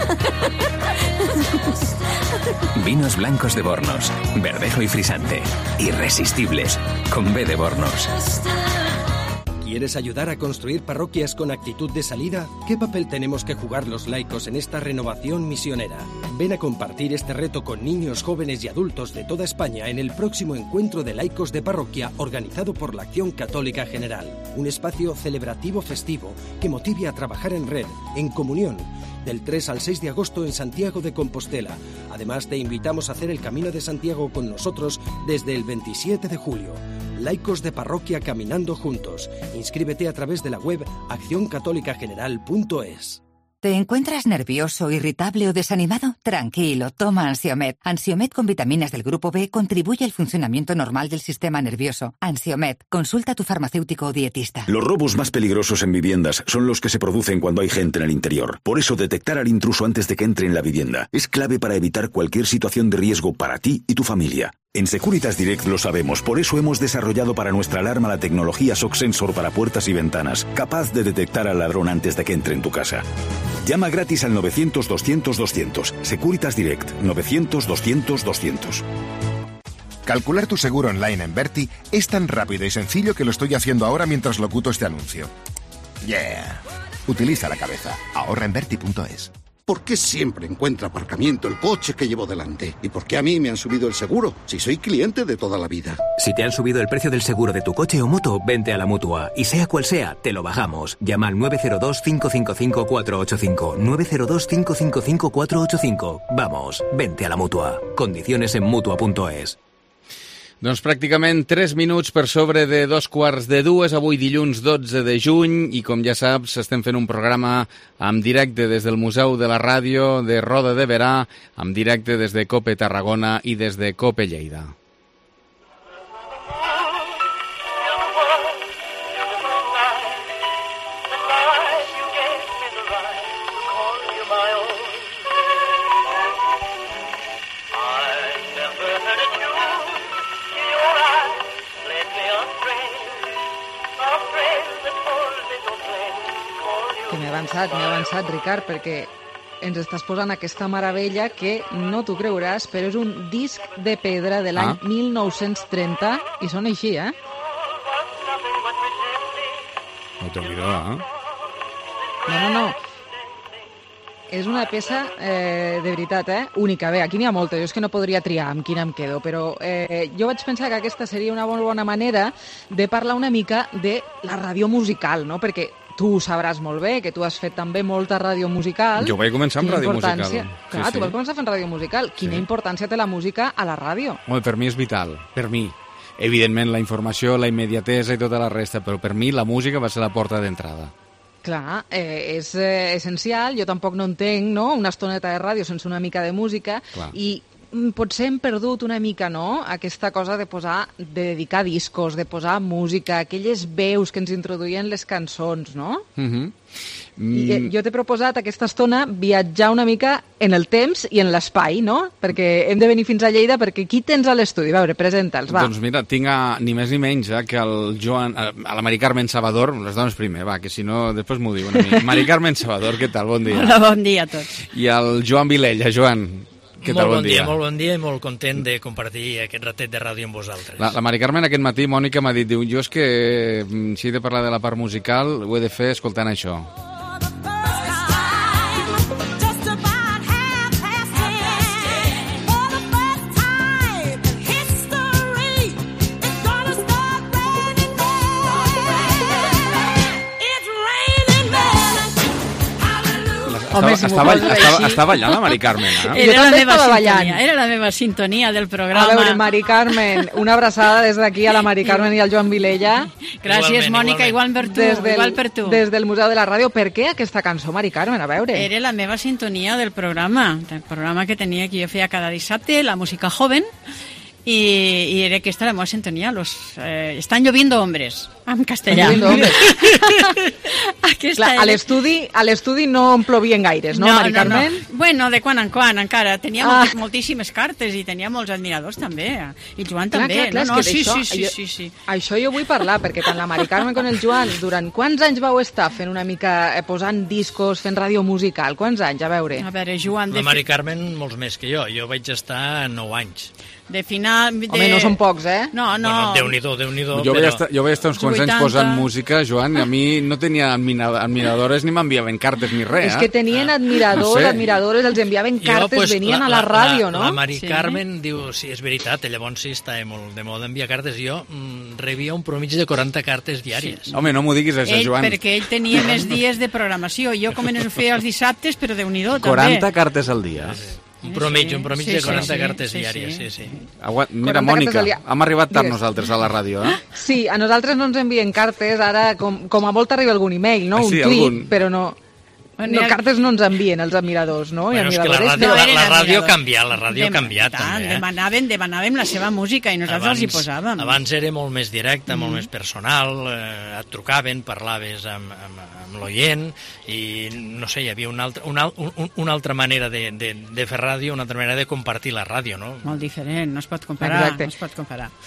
Vinos blancos de Bornos. Verdejo y frisante. Irresistibles. Con B de Bornos. ¿Quieres ayudar a construir parroquias con actitud de salida? ¿Qué papel tenemos que jugar los laicos en esta renovación misionera? Ven a compartir este reto con niños, jóvenes y adultos de toda España en el próximo encuentro de laicos de parroquia organizado por la Acción Católica General. Un espacio celebrativo festivo que motive a trabajar en red, en comunión, del 3 al 6 de agosto en Santiago de Compostela. Además, te invitamos a hacer el Camino de Santiago con nosotros desde el 27 de julio. Laicos de parroquia caminando juntos. Inscríbete a través de la web accioncatolicageneral.es. ¿Te encuentras nervioso, irritable o desanimado? Tranquilo, toma Ansiomed. Ansiomed con vitaminas del grupo B contribuye al funcionamiento normal del sistema nervioso. Ansiomed, consulta a tu farmacéutico o dietista. Los robos más peligrosos en viviendas son los que se producen cuando hay gente en el interior. Por eso, detectar al intruso antes de que entre en la vivienda es clave para evitar cualquier situación de riesgo para ti y tu familia. En Securitas Direct lo sabemos, por eso hemos desarrollado para nuestra alarma la tecnología SOC Sensor para puertas y ventanas, capaz de detectar al ladrón antes de que entre en tu casa. Llama gratis al 900-200-200. Securitas Direct, 900-200-200. Calcular tu seguro online en Berti es tan rápido y sencillo que lo estoy haciendo ahora mientras locuto este anuncio. Yeah. Utiliza la cabeza. Ahorra en Berti.es. ¿Por qué siempre encuentra aparcamiento el coche que llevo delante? ¿Y por qué a mí me han subido el seguro, si soy cliente de toda la vida? Si te han subido el precio del seguro de tu coche o moto, vente a la Mutua. Y sea cual sea, te lo bajamos. Llama al 902-555-485. 902-555-485. Vamos, vente a la Mutua. Condiciones en Mutua.es. Doncs pràcticament 3 minuts per sobre de 2:45, avui dilluns 12 de juny, i com ja saps, estem fent un programa en directe des del Museu de la Ràdio de Roda de Berà, en directe des de COPE Tarragona i des de COPE Lleida. M'he avançat, Ricard, perquè ens estàs posant aquesta meravella que no t'ho creuràs, però és un disc de pedra de l'any 1930 i sona així, eh? No t'oblidó, No. És una peça, de veritat, única. Bé, aquí n'hi ha moltes, jo és que no podria triar amb quina em quedo, però jo vaig pensar que aquesta seria una bona manera de parlar una mica de la ràdio musical, no? Perquè tu ho sabràs molt bé, que tu has fet també molta ràdio musical. Jo vaig començar amb ràdio musical. Clar, tu vas començar fent ràdio musical. Quina importància té la música a la ràdio? Home, per mi és vital, per mi. Evidentment, la informació, la immediatesa i tota la resta, però per mi la música va ser la porta d'entrada. Clar, és essencial. Jo tampoc no entenc, no?, una estoneta de ràdio sense una mica de música. Clar. I potser hem perdut una mica, no?, aquesta cosa de dedicar discos, de posar música, aquelles veus que ens introduïen les cançons, no? I jo t'he proposat aquesta estona viatjar una mica en el temps i en l'espai, no? Perquè hem de venir fins a Lleida, perquè qui tens a l'estudi? A veure, presenta'ls, va. Doncs mira, tinc ni més ni menys que el Joan, a la Mari Carmen Salvador, les dones primer, va, que si no, després m'ho diuen a mi. Mari Carmen Salvador, què tal? Bon dia. Hola, bon dia a tots. I el Joan Vilella. Joan, què tal? Bon dia. Molt bon dia i molt content de compartir aquest ratet de ràdio amb vosaltres. La Mari Carmen aquest matí, Mònica, m'ha dit, diu, jo és que si he de parlar de la part musical ho he de fer escoltant això. Home, està ballant la Mari Carmen, Era la meva sintonia del programa. A veure, Mari Carmen, una abraçada des d'aquí a la Mari Carmen i al Joan Vilella. Gràcies, Mònica, igual per tu. Des del Museu de la Ràdio. Per què aquesta cançó, Mari Carmen? A veure. Era la meva sintonia del programa que tenia, que jo feia cada dissabte, la música joven, i era aquesta la meva sintonia. Estan lloviendo hombres, en castellà. Clar, a l'estudi no en plovien gaires, no, Mari Carmen? No. Bueno, de quan en quan, encara. Tenia moltíssimes cartes i tenia molts admiradors, també. I Joan també. Sí. Això jo vull parlar, perquè tant la Mari Carmen com el Joan, durant quants anys vau estar fent una mica, posant discos, fent ràdio musical? Quants anys? A veure, Joan... La Mari Carmen molts més que jo. Jo vaig estar 9 anys. Home, no són pocs, No. Bueno, Déu-n'hi-do. Jo vaig estar uns quants anys posant música, Joan, i a mi no tenia admiradores ni m'enviaven cartes ni res. És que tenien admiradores, els enviaven cartes, venien a la ràdio, no? La Mari Carmen diu, sí, és veritat, llavors sí, estava molt de moda enviar cartes. Jo rebia un promig de 40 cartes diàries. Sí. Home, no m'ho diguis això, Joan. Perquè ell tenia més dies de programació. Jo com ens feia els dissabtes, però Déu-n'hi-do, també. 40 cartes al dia. Un promig de 40 cartes diàries, sí. Mira, Mònica, hem arribat tard nosaltres a la ràdio, Sí, a nosaltres no ens envien cartes, ara com a molt arriba algun e-mail, no? Un tuit, però no... cartes no ens envien els admiradors, no? Bueno, és que la ràdio ha canviat, també. Demanaven la seva música i nosaltres els hi posàvem. Abans era molt més directe, molt més personal, et trucaven, parlaves amb l'oient i, no sé, hi havia una altra manera de fer ràdio, una altra manera de compartir la ràdio, no? Molt diferent, no es pot comparar. Exacte. No es pot comparar.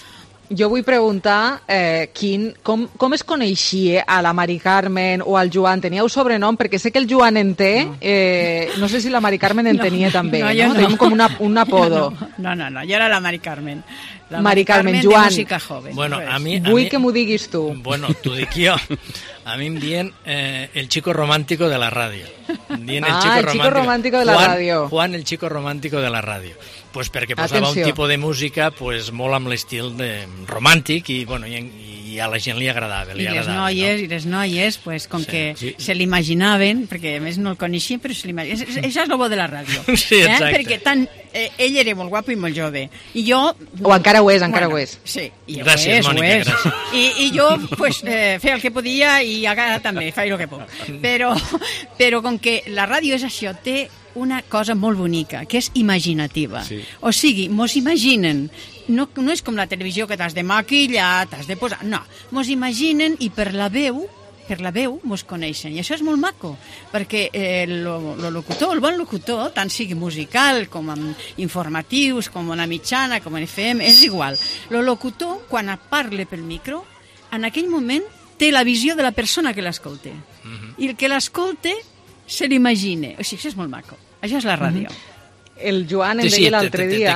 Jo vull preguntar com es coneixia a la Mari Carmen o al Joan? Teníeu sobrenom? Perquè sé que el Joan en té, no sé si la Mari Carmen en tenia també, no? Tenim com un apodo. No, jo era la Mari Carmen. La Mari Carmen, de Joan. música joven. Bueno, Vull que m'ho diguis tu. Bueno, t'ho dic jo. A mi em dient el chico romántico de la radio. El chico romántico de la radio. Juan, el chico romántico de la radio. Pues perquè posava un tipus de música pues, molt amb l'estil romàntic i, bueno, i a la gent li agradava. I les noies, pues, com que se l'imaginaven, perquè a més no el coneixien, però se l'imaginaven. Això és el bo de la ràdio. Sí, exacte. Perquè ell era molt guapo i molt jove. I jo... O encara ho és, Sí, gràcies, Mònica, gràcies. I jo pues, feia el que podia i ara també faig el que puc. Però com que la ràdio és això, té una cosa molt bonica, que és imaginativa. Sí. O sigui, mos imaginen, no és com la televisió que t'has de maquillar, t'has de posar... No, mos imaginen i per la veu mos coneixen, i això és molt maco, perquè el bon locutor, tant sigui musical com informatius, com una mitjana, com en FM, és igual. El locutor, quan parla pel micro, en aquell moment té la visió de la persona que l'escolta. I el que l'escolta se l'imagina. O sigui, això és molt maco. Això és la ràdio. El Joan em deia l'altre dia...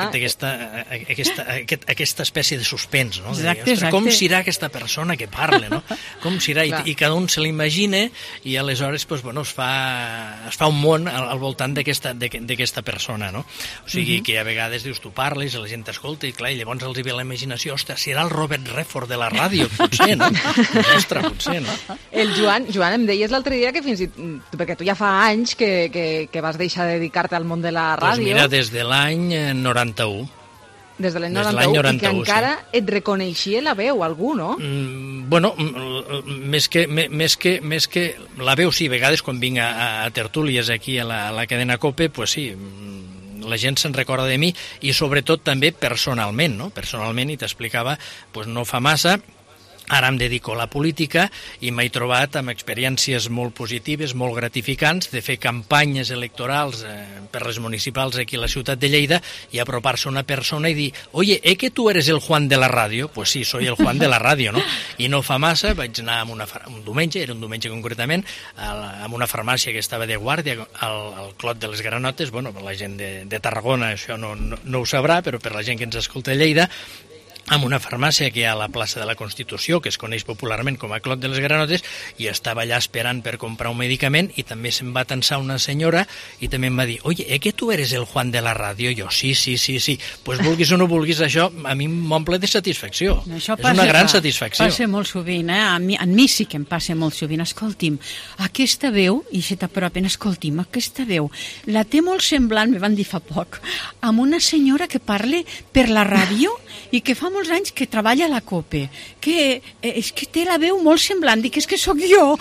Aquesta espècie de suspens, no? Exacte. Com serà aquesta persona que parla, no? Com serà? I cada un se l'imagina i aleshores pues, bueno, es fa un món al voltant d'aquesta persona, no? O sigui, que a vegades dius, tu parles, la gent t'escolta i clar, i llavors els hi ve la imaginació, ostres, serà el Robert Redford de la ràdio, potser, no? Ostres, potser, no? El Joan, em deies l'altre dia que fins i tot, perquè tu ja fa anys que vas deixar de dedicar-te al món de la ràdio. Mira, des de l'any 91. Des de l'any 91, i que encara et reconeixia la veu, algú, no? Bueno, més que la veu, sí, a vegades quan vinc a tertúlies aquí a la cadena COPE, pues sí, la gent se'n recorda de mi, i sobretot també personalment, no? Personalment, i t'explicava, pues no fa massa... Ara em dedico a la política i m'he trobat amb experiències molt positives, molt gratificants, de fer campanyes electorals per les municipals aquí a la ciutat de Lleida i apropar-se a una persona i dir, oye, que tu eres el Juan de la ràdio? Pues sí, soy el Juan de la ràdio, no? I no fa massa vaig anar un diumenge, era un diumenge concretament, a una farmàcia que estava de guàrdia al Clot de les Granotes. Bueno, la gent de Tarragona això no ho sabrà, però per la gent que ens escolta a Lleida, amb una farmàcia que hi ha a la plaça de la Constitució, que es coneix popularment com a Clot de les Granotes, i estava allà esperant per comprar un medicament i també se'm va tensar una senyora i també em va dir, oye, que tu eres el Juan de la ràdio? Jo, sí. Pues vulguis o no vulguis, això a mi m'omple de satisfacció. És una gran satisfacció. Passa molt sovint, a mi sí que em passa molt sovint. Escolti'm, aquesta veu, i se t'apropen, escolti'm, aquesta veu, la té molt semblant, me van dir fa poc, amb una senyora que parla per la ràdio i que fa molts anys que treballa a la COPE, que és que té la veu molt semblant, dic, és que sóc jo.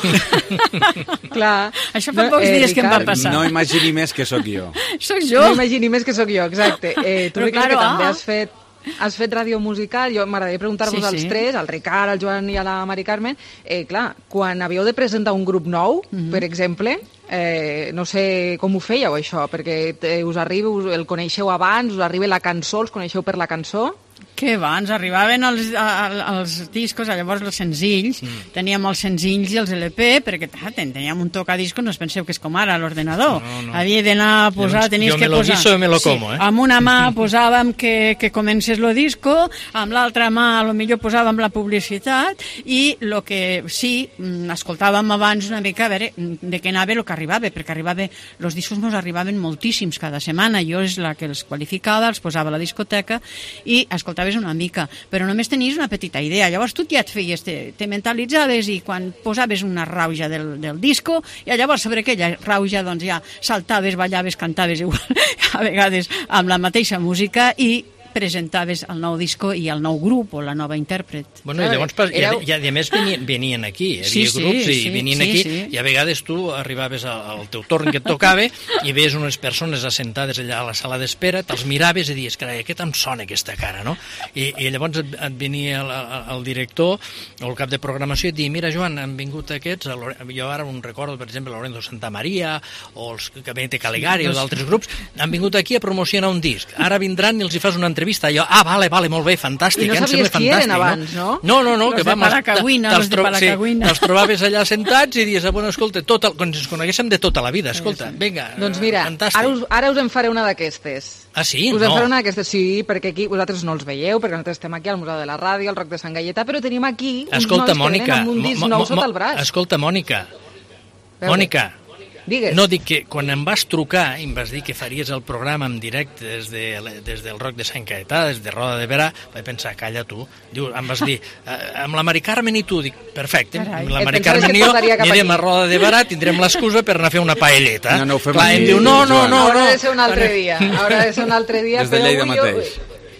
Clar. Això fa pocs dies que em va passar. No imagini més que sóc jo. Soc jo. No imagini més que sóc jo, exacte. Tu, Ricard, que també has fet ràdio musical, jo m'agradaria preguntar-vos als tres, al Ricard, al Joan i a la Mari Carmen, clar, quan havíeu de presentar un grup nou, per exemple, no sé com ho fèieu, això, perquè us arriba, el coneixeu abans, us arriba la cançó, els coneixeu per la cançó? Que va, ens arribaven els discos, llavors els senzills, teníem els senzills i els LP, perquè teníem un tocadiscos, no us penseu que és com ara l'ordenador. Havia d'anar a posar, tenies que posar... Jo me lo como, Amb una mà posàvem que comences el disco, amb l'altra mà potser posàvem la publicitat, i el que sí, escoltàvem abans una mica, a veure de què anava el que arribava, perquè els discos ens arribaven moltíssims cada setmana, jo és la que els qualificava, els posava a la discoteca, i escoltaves una mica, però només tenies una petita idea. Llavors tu ja et feies, te mentalitzaves, i quan posaves una rauja del disco, i llavors sobre aquella rauja doncs ja saltaves, ballaves, cantaves igual, a vegades amb la mateixa música, i presentaves el nou disco i el nou grup o la nova intèrpret. Bueno, i llavors, i a més venien aquí, hi havia grups i venien aquí, i a vegades tu arribaves al teu torn que et tocava i veies unes persones assentades allà a la sala d'espera, te'ls miraves i dius, carai, què tant sona aquesta cara, no? I llavors et venia el director o el cap de programació i et deia, mira, Joan, han vingut aquests, jo ara un recordo, per exemple, Lorenzo Santamaria o els que venen de Caligari o d'altres grups, han vingut aquí a promocionar un disc, ara vindran i els hi fas una entrevista entrevista. Jo, vale, molt bé, fantàstic. I no sabies qui eren abans, no? No, Los de Palacagüina. Els trobaves allà sentats i dius, bueno, escolta, com si ens coneguéssim de tota la vida, escolta, vinga, doncs mira, ara us en faré una d'aquestes. Ah, sí? Us en faré una d'aquestes, sí, perquè aquí vosaltres no els veieu, perquè nosaltres estem aquí al Museu de la Ràdio, al Roc de Sant Gaietà, però tenim aquí uns nois que venen amb un disc nou sota el braç. Escolta, Mònica, digues. No, dic que quan em vas trucar i em vas dir que faries el programa en directe des del Roc de Sant Gaietà, des de Roda de Berà, vaig pensar, calla tu. Diu, em vas dir, amb la Mari Carmen i tu, dic, perfecte, amb la Mari Carmen i jo anirem a Roda de Berà, tindrem l'excusa per anar a fer una paelleta. No ho fem clar, em diu, no. Haurà de ser un altre dia, Des de Lleida mateix.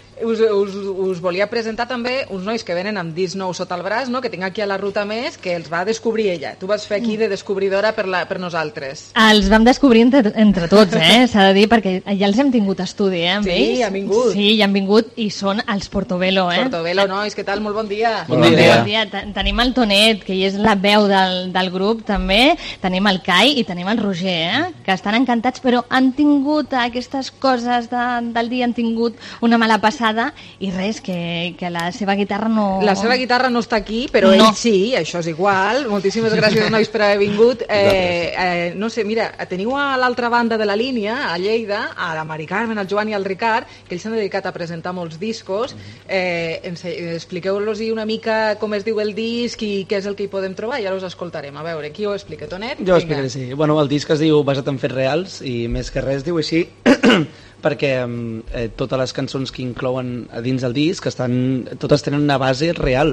Us volia presentar també uns nois que venen amb disc nou sota el braç, no? Que tinc aquí a la Ruta Més, que els va descobrir ella. Tu vas fer aquí de descobridora per nosaltres. Els vam descobrir entre tots, s'ha de dir, perquè ja els hem tingut estudi, amb ells. Sí, han vingut. Sí, ja han vingut i són els Portobello, Portobello, nois, què tal? Molt bon dia. Bon dia. Tenim el Tonet, que és la veu del grup, també. Tenim el Kai i tenim el Roger, que estan encantats, però han tingut aquestes coses del dia, han tingut una mala passada i res, que la seva guitarra no... La seva guitarra no està aquí, però ell sí, això és igual. Moltíssimes gràcies, nois, per haver vingut. No sé, mira, teniu a l'altra banda de la línia, a Lleida, a la Mari Carmen, al Joan i al Ricard, que ells s'han dedicat a presentar molts discos. Expliqueu-los una mica com es diu el disc i què és el que hi podem trobar i ara us escoltarem. A veure, qui ho explica? Tonet? Jo ho explicaré, sí. Bueno, el disc es diu Basat en fets reals i més que res diu així perquè totes les cançons que inclouen a dins del disc totes tenen una base real.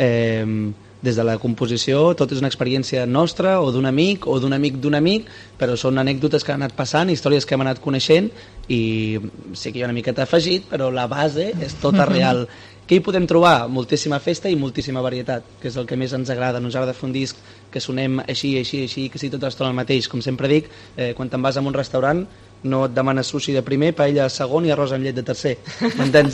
Des de la composició tot és una experiència nostra o d'un amic d'un amic, però són anècdotes que han anat passant, històries que hem anat coneixent i sí que hi ha una miqueta afegit, però la base és tota real. Què hi podem trobar? Moltíssima festa i moltíssima varietat, que és el que més ens agrada. Ens agrada fer un disc que sonem així, que sigui tota l'estona el mateix. Com sempre dic, quan te'n vas a un restaurant no et demanes sushi de primer, paella de segon i arròs amb llet de tercer. M'entens?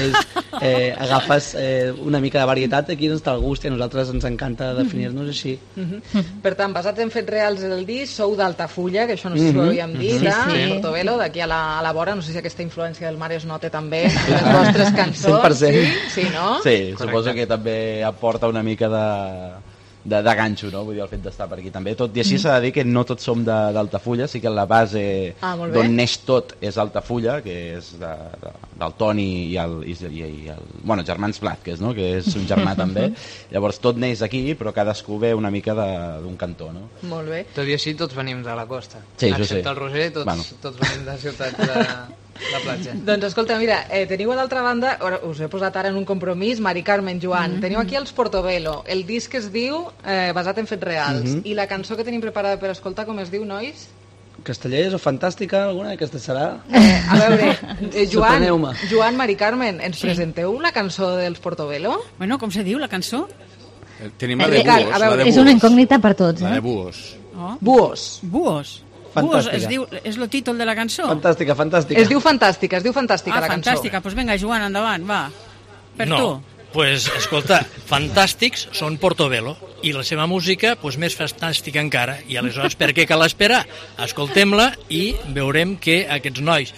Agafes una mica de varietat, aquí ens té el gust i a nosaltres ens encanta definir-nos així. Per tant, basats en fets reals del disc, sou d'Altafulla, que això no sé si ho havíem dit, Portobello, d'aquí a la vora, no sé si aquesta influència del mar es nota també en les vostres cançons. 100%. Sí, no? Sí, suposo que també aporta una mica de ganxo, no? Vull dir, el fet d'estar per aquí també. Tot i així s'ha de dir que no tots som d'Altafulla, sí que la base d'on neix tot és Altafulla, que és del Toni i el bueno, germans Blázquez, no? Que és un germà també. Llavors tot neix aquí, però cadascú ve una mica d'un cantó, no? Molt bé. Tot i així tots venim de la costa. Sí, això sí. Excepte el Roger, tots venim de ciutats de platja. Doncs escolta, mira, teniu a l'altra banda, us he posat ara en un compromís, Mari Carmen, Joan, teniu aquí els Portobello, el disc es diu Basat en fets reals, i la cançó que tenim preparada per escoltar, com es diu, nois? Castellers o Fantàstica, alguna d'aquesta serà? A veure, Joan, Mari Carmen, ens presenteu la cançó dels Portobello? Bueno, com se diu la cançó? Tenim la de Buos. És una incògnita per tots, La de Buos. Buos. Fantàstica. És el títol de la cançó? Fantàstica. Es diu Fantàstica la cançó. Fantàstica, doncs vinga, Joan, endavant, va. Per tu. Pues, escolta, fantàstics són Portobello i la seva música més fantàstica encara, i aleshores per què cal esperar? Escoltem-la i veurem que aquests nois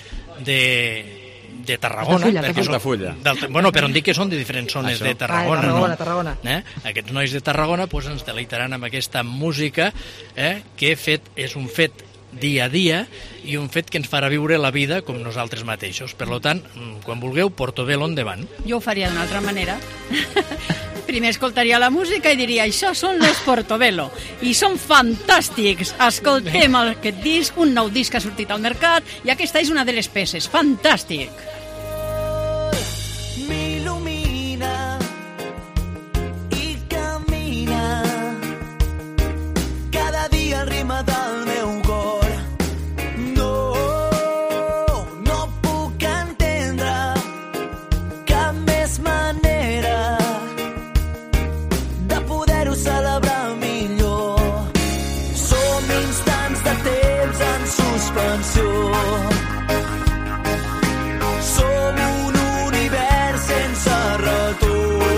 de Tarragona, bueno, però em dic que són de diferents zones de Tarragona, aquests nois de Tarragona ens deleitaran amb aquesta música que és un fet dia a dia i un fet que ens farà viure la vida com nosaltres mateixos. Per tant, quan vulgueu, Portobello endavant. Jo ho faria d'una altra manera. Primer escoltaria la música i diria, això són los Portobello i són fantàstics. Escoltem aquest disc, un nou disc que ha sortit al mercat i aquesta és una de les peces. Fantàstic. M'il·lumina i camina cada dia al ritme del meu cor. No puc entendre cap més manera de poder-ho celebrar millor. Som instants de temps en suspensió. Som un univers sense retorn.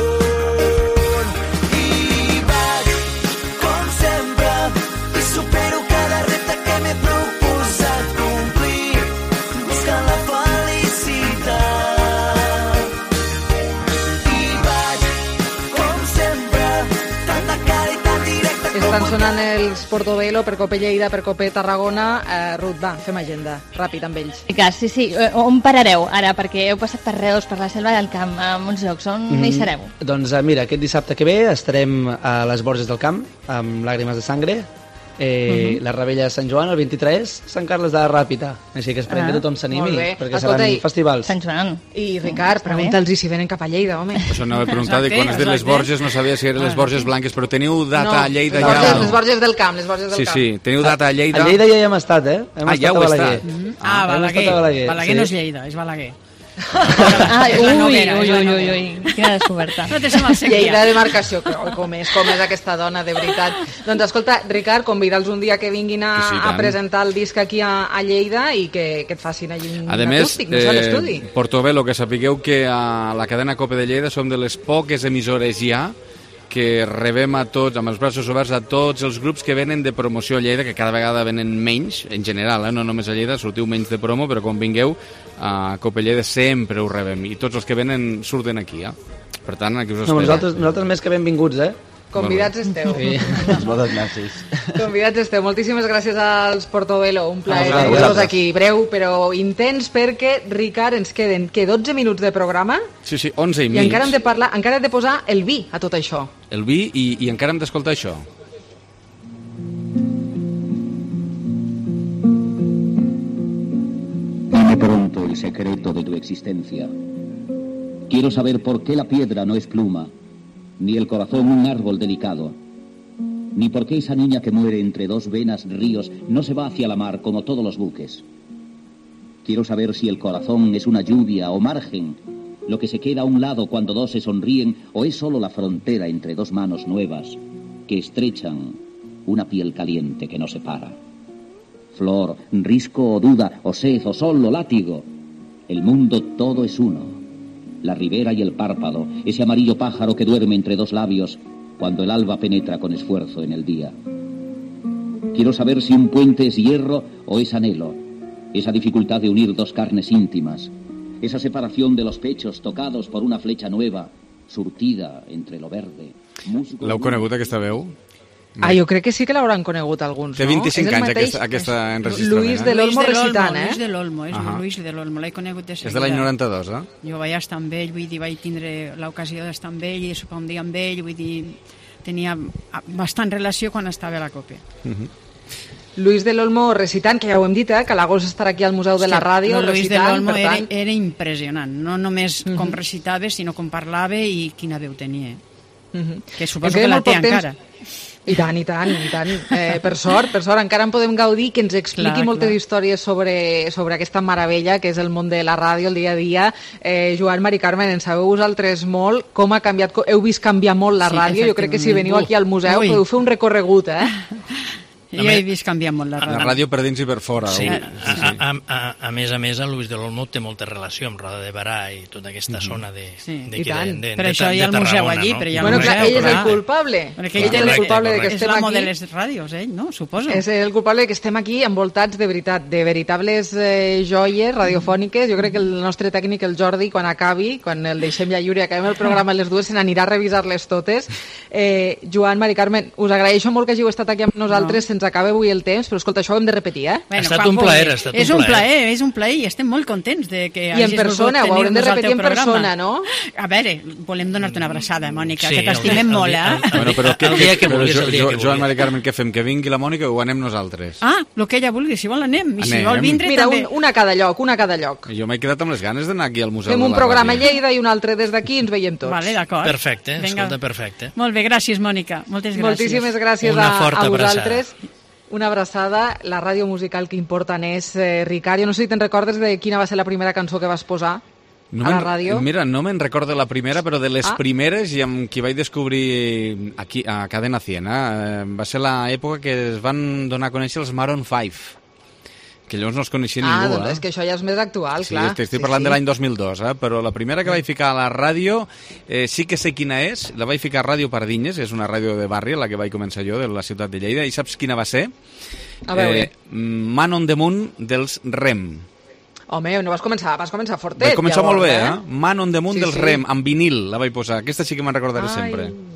I vaig, com sempre, i supero cada repte que m'he proposat complir, buscant la felicitat. estan sonant els Portobello, per Copé Lleida, per Copé Tarragona. Ruth, va, fem agenda, ràpid amb ells. Sí. On parareu ara? Perquè heu passat per Reus, per la Selva del Camp, a molts llocs. On hi sereu? Doncs mira, aquest dissabte que ve estarem a les Borges del Camp, amb Làgrimes de Sangre, la Rebella de Sant Joan, el 23, Sant Carles de la Ràpita. Així que esperem que tothom s'animi, perquè seran festivals. Sant Joan. I Ricard, pregunta'ls si venen cap a Lleida, home. Això anava a preguntar, quan has dit les Borges, no sabia si eren les Borges Blanques, però teniu data a Lleida ja? Les Borges del Camp, les Borges del Camp. Sí, teniu data a Lleida? A Lleida ja hi hem estat, ja heu estat. Balaguer. Balaguer no és Lleida, és Balaguer. Ui, quina descoberta. Lleida de marcació, com és aquesta dona, de veritat. Doncs escolta, Ricard, convida'ls un dia que vinguin a presentar el disc aquí a Lleida i que et facin allí un acústic, no sé, a l'estudi. Portobello, que sapigueu que a la cadena Cope de Lleida som de les poques emissores ja que rebem a tots, amb els braços oberts a tots els grups que venen de promoció a Lleida, que cada vegada venen menys, en general, no només a Lleida, sortiu menys de promo, però quan vingueu a Cope Lleida sempre ho rebem, i tots els que venen surten aquí, Per tant, aquí us esperem. Nosaltres més que benvinguts, Convidats esteu. Sí, moltes gràcies. Convidats esteu. Moltíssimes gràcies als Portobello. Un plaer tenir-los aquí. Breu, però intens, perquè, Ricard, ens queden 12 minuts de programa. Sí, 11 i mig. I encara hem de parlar, encara hem de posar el vi a tot això. El vi i encara hem d'escoltar això. Dime pronto el secreto de tu existencia. Quiero saber por qué la piedra no es pluma, ni el corazón un árbol delicado, ni por qué esa niña que muere entre dos venas ríos no se va hacia la mar como todos los buques. Quiero saber si el corazón es una lluvia o margen, lo que se queda a un lado cuando dos se sonríen, o es solo la frontera entre dos manos nuevas que estrechan una piel caliente que no separa. Flor, risco o duda, o sed, o sol, o látigo, el mundo todo es uno. La ribera y el párpado, ese amarillo pájaro que duerme entre dos labios cuando el alba penetra con esfuerzo en el día. Quiero saber si un puente es hierro o es anhelo, esa dificultad de unir dos carnes íntimas, esa separación de los pechos tocados por una flecha nueva, surtida entre lo verde. L'heu conegut, aquesta veu? Jo crec que sí que l'hauran conegut alguns, no? Té 25 anys aquesta enregistrament. Luis de l'Olmo recitant, Luis de l'Olmo, Luis de l'Olmo, l'he conegut de seguida. És de l'any 92, Jo vaig estar amb ell, vull dir, vaig tindre l'ocasió d'estar amb ell i sopar un dia amb ell, vull dir, tenia bastant relació quan estava a la Cope. Luis de l'Olmo recitant, que ja ho hem dit, que a l'agost estarà aquí al Museu de la Ràdio recitant. Luis de l'Olmo era impressionant, no només com recitava, sinó com parlava i quina veu tenia. Que suposo que la té encara. I tant. Per sort, encara en podem gaudir, que ens expliqui moltes històries sobre aquesta meravella que és el món de la ràdio, el dia a dia. Joan, Mari Carmen, en sabeu vosaltres molt com ha canviat, heu vist canviar molt la ràdio. Jo crec que si veniu aquí al museu podeu fer un recorregut, Jo he vist canviar molt la ràdio. La ràdio per dins i per fora. Sí. A més, el Luis de l'Olmo té molta relació amb Roda de Barà i tota aquesta zona de Tarragona. Per això hi ha el museu allí. Bueno, clar, ell és el culpable. Ell és el culpable de que estem aquí. És l'amo de les ràdios, no? Suposo. És el culpable que estem aquí envoltats de veritat, de veritables joies radiofòniques. Jo crec que el nostre tècnic, el Jordi, quan acabi, quan el deixem ja lliure i acabem el programa a les dues, se n'anirà a revisar-les totes. Joan, Mari Carmen, us agraeixo molt que hàgiu estat aquí amb nosaltres. Se'ns acaba avui el temps, però escolta, això ho hem de repetir, Ha estat un plaer, És un plaer i estem molt contents de que hagis volgut tenir-nos al teu programa. I en persona, ho haurem de repetir en persona, no? A veure, volem donar-te una abraçada, Mònica, que t'estimem molt, Bueno, però Joan, Mari Carmen, què fem? Que vingui la Mònica o anem nosaltres? El que ella vulgui, si vol anem, i si vol vindre també. Mira, una a cada lloc. Jo m'he quedat amb les ganes d'anar aquí al Museu de la Ràdio. Fem un programa a Lleida i un altre des d'aquí i ens veiem tots. Vale, d'acord. Perfecte, escolta, perfecte. Molt bé, gràcies, Mònica. Moltes gràcies. Moltíssimes gràcies a vosaltres. Una abraçada. La ràdio musical que important és, Ricard. Jo no sé si te'n recordes de quina va ser la primera cançó que vas posar a la ràdio. Mira, no me'n recordo la primera, però de les primeres i amb qui vaig descobrir aquí a Cadena 100, va ser l'època que es van donar a conèixer els Maroon 5. Que llavors no els coneixia ningú. Doncs és que això ja és més actual, clar. Sí, estic parlant de l'any 2002, però la primera que vaig ficar a la ràdio, sí que sé quina és, la vaig ficar a Ràdio Pardinyes, és una ràdio de barri, la que vaig començar jo, de la ciutat de Lleida, i saps quina va ser? A veure. Man on the Moon dels Rem. Home, no vas començar fortet. Vaig començar molt bé, Man on the Moon dels Rem, amb vinil la vaig posar. Aquesta sí que me'n recordaré sempre.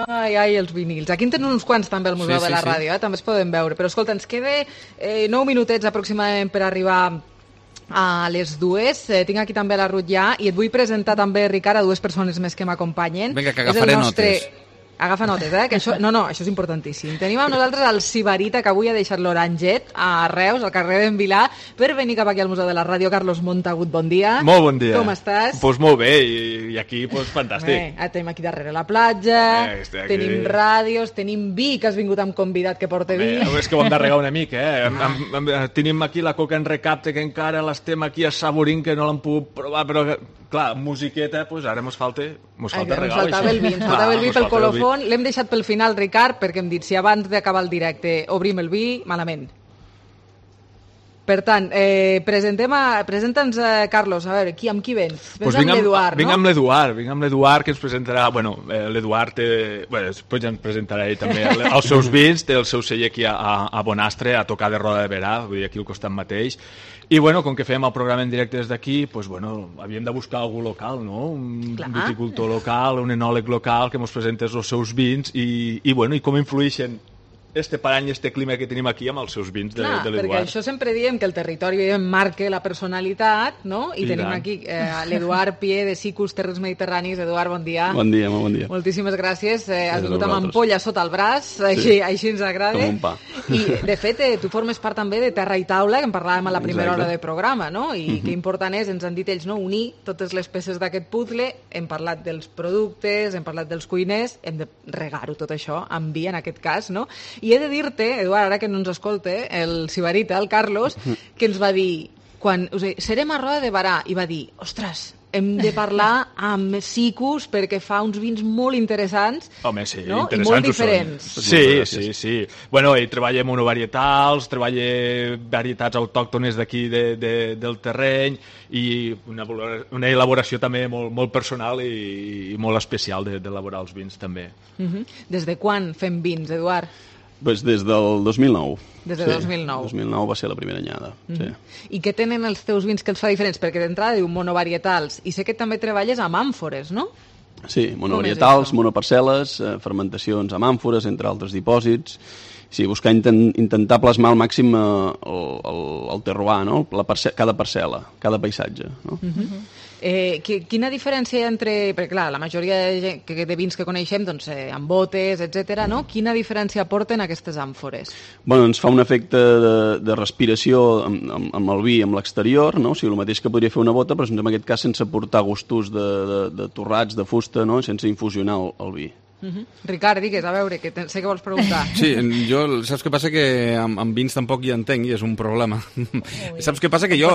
Ai, els vinils. Aquí en tenen uns quants també al Museu de la Ràdio, també es poden veure. Però escolta, ens queda 9 minutets aproximadament per arribar a les 2. Tinc aquí també la Ruth ja, i et vull presentar també, Ricard, a 2 persones més que m'acompanyen. Vinga, que agafaré notes. Agafa notes, que això és importantíssim. Tenim amb nosaltres el Sibarita, que avui ha deixat l'Oranget a Reus, al carrer d'en Vilà, per venir cap aquí al Museu de la Ràdio. Carlos Montagut, bon dia. Molt bon dia. Com estàs? Doncs molt bé, i aquí, fantàstic. Tenim aquí darrere la platja, tenim ràdios, tenim vi, que has vingut amb convidat que porta vi. És que ho hem de regar una mica, Tenim aquí la coca en recapte, que encara l'estem aquí assaborint, que no l'hem pogut provar, però clar, musiqueta, doncs ara mos falta regal. Ens faltava el vi pel colofó. L'hem deixat pel final, Ricard, perquè hem dit, si abans d'acabar el directe obrim el vi, malament. Per tant, presenta'ns, Carlos, a veure, amb qui vens? Vens amb l'Eduard, no? Vinc amb l'Eduard, que ens presentarà... Bueno, l'Eduard després ja ens presentarà ell també els seus vins, té el seu celler aquí a Bonastre, a tocar de Roda de Berà, vull dir, aquí al costat mateix. I, bueno, com que fem el programa en directe des d'aquí, doncs, bueno, havíem de buscar algú local, no? Un viticultor local, un enòleg local que ens presentés els seus vins i com influïxen parany, clima que tenim aquí amb els seus vins de l'Eduard. Perquè això sempre diem que el territori marca la personalitat, no? I tenim aquí l'Eduard Pié de Sicus Terres Mediterranis. Eduard, bon dia. Bon dia, molt bon dia. Moltíssimes gràcies. Has vingut amb ampolla sota el braç, així ens agrada. Com un pa. I, de fet, tu formes part també de Terra i Taula, que en parlàvem a la primera hora de programa, no? I que important és, ens han dit ells, no? Unir totes les peces d'aquest puzzle. Hem parlat dels productes, hem parlat dels cuiners, hem de regar-ho tot això amb vi, en aquest cas, no? I he de dir-te, Eduard, ara que no ens escolta, el Sibarita, el Carlos, que ens va dir, serem a Roda de Berà, i va dir, ostres, hem de parlar amb Sicus perquè fa uns vins molt interessants, home, sí, no? Interessants, i molt diferents. Sí. Bueno, ell treballa monovarietals, treballa varietats autòctones d'aquí del terreny i una elaboració també molt personal i molt especial d'elaborar els vins també. Des de quan fem vins, Eduard? Pues des del 2009. Des de 2009. 2009 va ser la primera anyada. Sí. I què tenen els teus vins que els fa diferents? Perquè d'entrada diu monovarietals, i sé que també treballes amb àmfores, no? Sí, monovarietals, monoparcel·les, fermentacions amb àmfores, entre altres dipòsits. Sí, buscar intentar plasmar al màxim el terroir, no? Cada parcel·la, cada paisatge, no? Quina diferència hi ha entre... Perquè, clar, la majoria de vins que coneixem, doncs, amb botes, etc., no? Quina diferència aporten aquestes àmfores? Bueno, ens fa un efecte de respiració amb el vi amb l'exterior, no? O sigui, el mateix que podria fer una bota, però en aquest cas sense portar gustos de torrats, de fusta, no? Sense infusionar el vi. Ricard, digues, a veure, que sé que vols preguntar. Sí, jo, saps què passa? Que amb vins tampoc hi entenc i és un problema. Saps què passa? Que jo...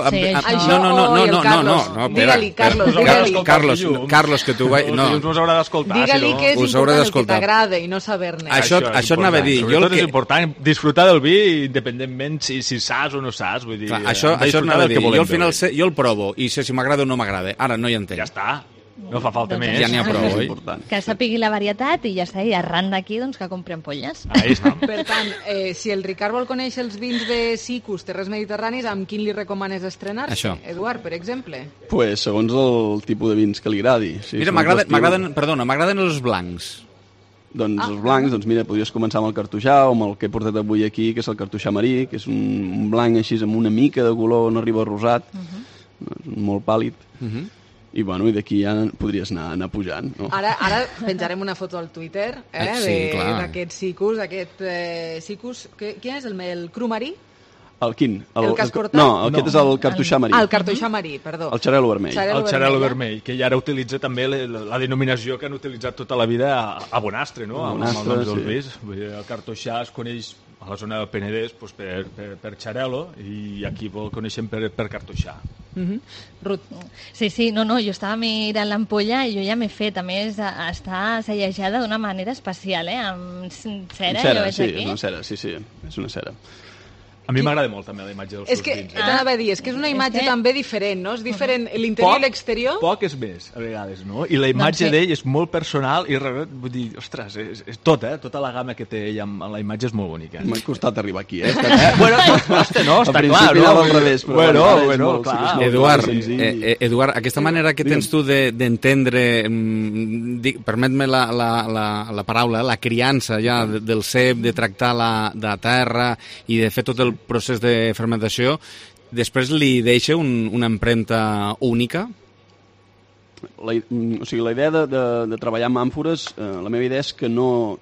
No, digue-li, Carlos. Carlos, que tu... No. Us haurà d'escoltar. Digue-li que és important el que t'agrada i no saber-ne. Això anava a dir. Sobretot és important disfrutar del vi independentment si saps o no saps. Vull dir, això anava a dir. Jo al final jo el provo i sé si m'agrada o no m'agrada. Ara no hi entenc. Ja està. No fa falta més. Ja n'hi ha prou, oi? Que sapigui la varietat i ja està, i arran d'aquí doncs, que compri ampolles. Per tant, si el Ricard vol conèixer els vins de Sicus, Terres Mediterranis, amb quin li recomanes estrenar-se? Eduard, per exemple? Pues segons el tipus de vins que li agradi. Mira, m'agraden els blancs. Doncs els blancs, mira, podries començar amb el cartoixà o amb el que he portat avui aquí, que és el cartoixà marí, que és un blanc així amb una mica de color, no arriba rosat, molt pàl·lid. I d'aquí ja podries anar pujant. No? Ara penjarem una foto al Twitter d'aquest Sicus. Quin és el cru marí? Quin? El que has portat? No, aquest és el cartoixà marí. El cartoixà marí, perdó. El xarel·lo vermell. El xarel·lo vermell, que ja ara utilitza també la denominació que han utilitzat tota la vida a Bonastre, no? Amb el nom del vi. El cartoixà es coneix a la zona del Penedès per xarel·lo i aquí el coneixem per cartoixà. Ruth. Sí, jo estava mirant l'ampolla i jo ja m'he fet, a més està sellejada d'una manera especial, amb cera. Sí, és una cera, sí, és una cera. A mi m'agrada molt també la imatge dels seus vins. T'anava a dir, és que és una imatge també diferent, no? És diferent l'interior i l'exterior. Poc és més, a vegades, no? I la imatge d'ell és molt personal i, vull dir, ostres, és tot, tota la gamma que té ell amb la imatge és molt bonica. M'ha costat arribar aquí, Bueno, no, està clar, no? Al revés, però bueno, clar. Eduard, aquesta manera que tens tu d'entendre, permet-me la paraula, la criança ja del cep, de tractar la terra i de fer tot el procés de fermentació, després li deixa una empremta única? O sigui, la idea de treballar amb àmfores, la meva idea és que no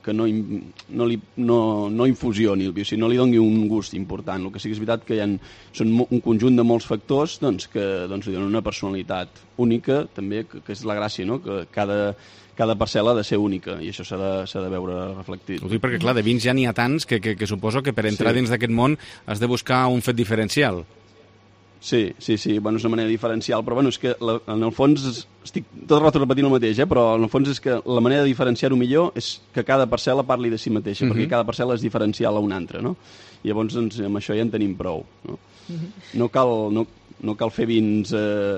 infusioni el vi, o sigui, no li doni un gust important. El que sí que és veritat que són un conjunt de molts factors que li donen una personalitat única, també, que és la gràcia, no? Que cada parcel·la ha de ser única i això s'ha de veure reflectit. Ho dic perquè, clar, de vins ja n'hi ha tants que suposo que per entrar dins d'aquest món has de buscar un fet diferencial. Sí, bueno, és una manera diferencial, però bueno, és que en el fons estic tot el rato repetint el mateix, però en el fons és que la manera de diferenciar-ho millor és que cada parcel·la parli de si mateixa, perquè cada parcel·la és diferencial a una altra, no? I llavors amb això ja en tenim prou, no? No cal fer vins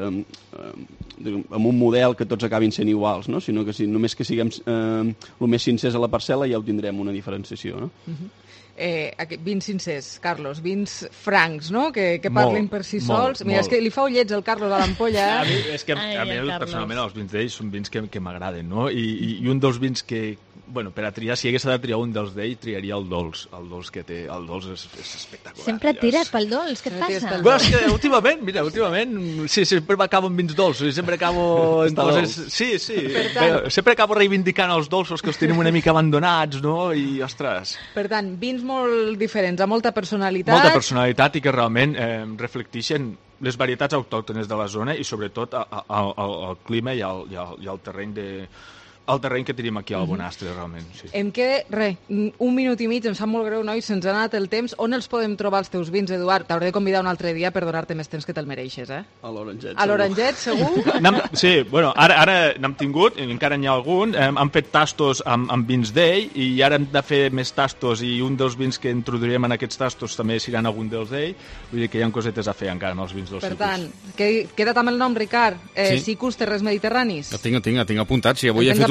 amb un model que tots acabin sent iguals, no? Sinó que només que siguem el més sincers a la parcel·la ja ho tindrem una diferenciació, no? Vins sincers, Carlos, vins francs, no? Que parlin per si sols. Mira, és que li fa ullets el Carlos a l'ampolla. És que a mi personalment els vins d'ell són vins que m'agraden, no? I un dels vins que, bueno, per a triar, si hagués de triar un dels d'ell, triaria el dolç. El dolç que té, el dolç és espectacular. Sempre et tires pel dolç, què et passa? Bueno, és que últimament, sí, sempre acabo amb vins dolços, sempre acabo en coses... Sí, sempre acabo reivindicant els dolços que els tenim una mica abandonats, no? I, ostres... Per tant, vins molt diferents, amb molta personalitat... Molta personalitat i que realment reflecteixen les varietats autòctones de la zona i sobretot el clima i el terreny que tenim aquí al Bonastre, realment. Sí. Em queda, un minut i mig, em sap molt greu, nois, se'ns ha anat el temps. On els podem trobar els teus vins, Eduard? T'hauré de convidar un altre dia per donar-te més temps que te'l mereixes, eh? A l'Oranget, A l'Oranget, segur? Sí, bueno, ara n'hem tingut, encara n'hi ha algun, hem fet tastos amb vins d'ell i ara hem de fer més tastos i un dels vins que introduirem en aquests tastos també seran algun dels d'ell, vull dir que hi ha cosetes a fer encara amb els vins dels Sicus. Per tant, queda't amb el nom, Ricard. Sicus, Terres Mediterranis. El tinc apuntat, sí, avui he fet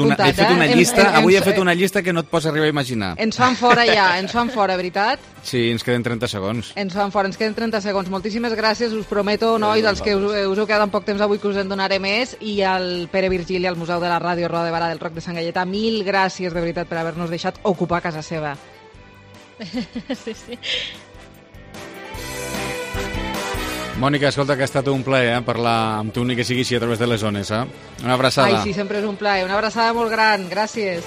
una llista que no et pots arribar a imaginar. Ens fan fora ja, veritat? Sí, ens queden 30 segons. Ens queden 30 segons. Moltíssimes gràcies, us prometo, nois, els que us heu quedat amb poc temps avui que us en donaré més, i al Pere Virgili, al Museu de la Ràdio Roda de Barà del Roc de Sant Gaietà, mil gràcies, de veritat, per haver-nos deixat ocupar casa seva. Sí. Mònica, escolta, que ha estat un plaer parlar amb tu, ni que sigui així a través de les zones, eh? Una abraçada. Ai, sí, sempre és un plaer. Una abraçada molt gran. Gràcies.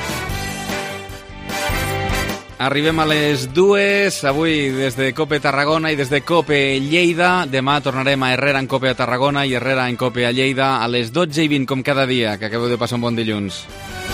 Arribem a les 2, avui des de COPE Tarragona i des de COPE Lleida. Demà tornarem a Herrera en COPE a Tarragona i Herrera en COPE a Lleida a les 12:20, com cada dia, que acabeu de passar un bon dilluns.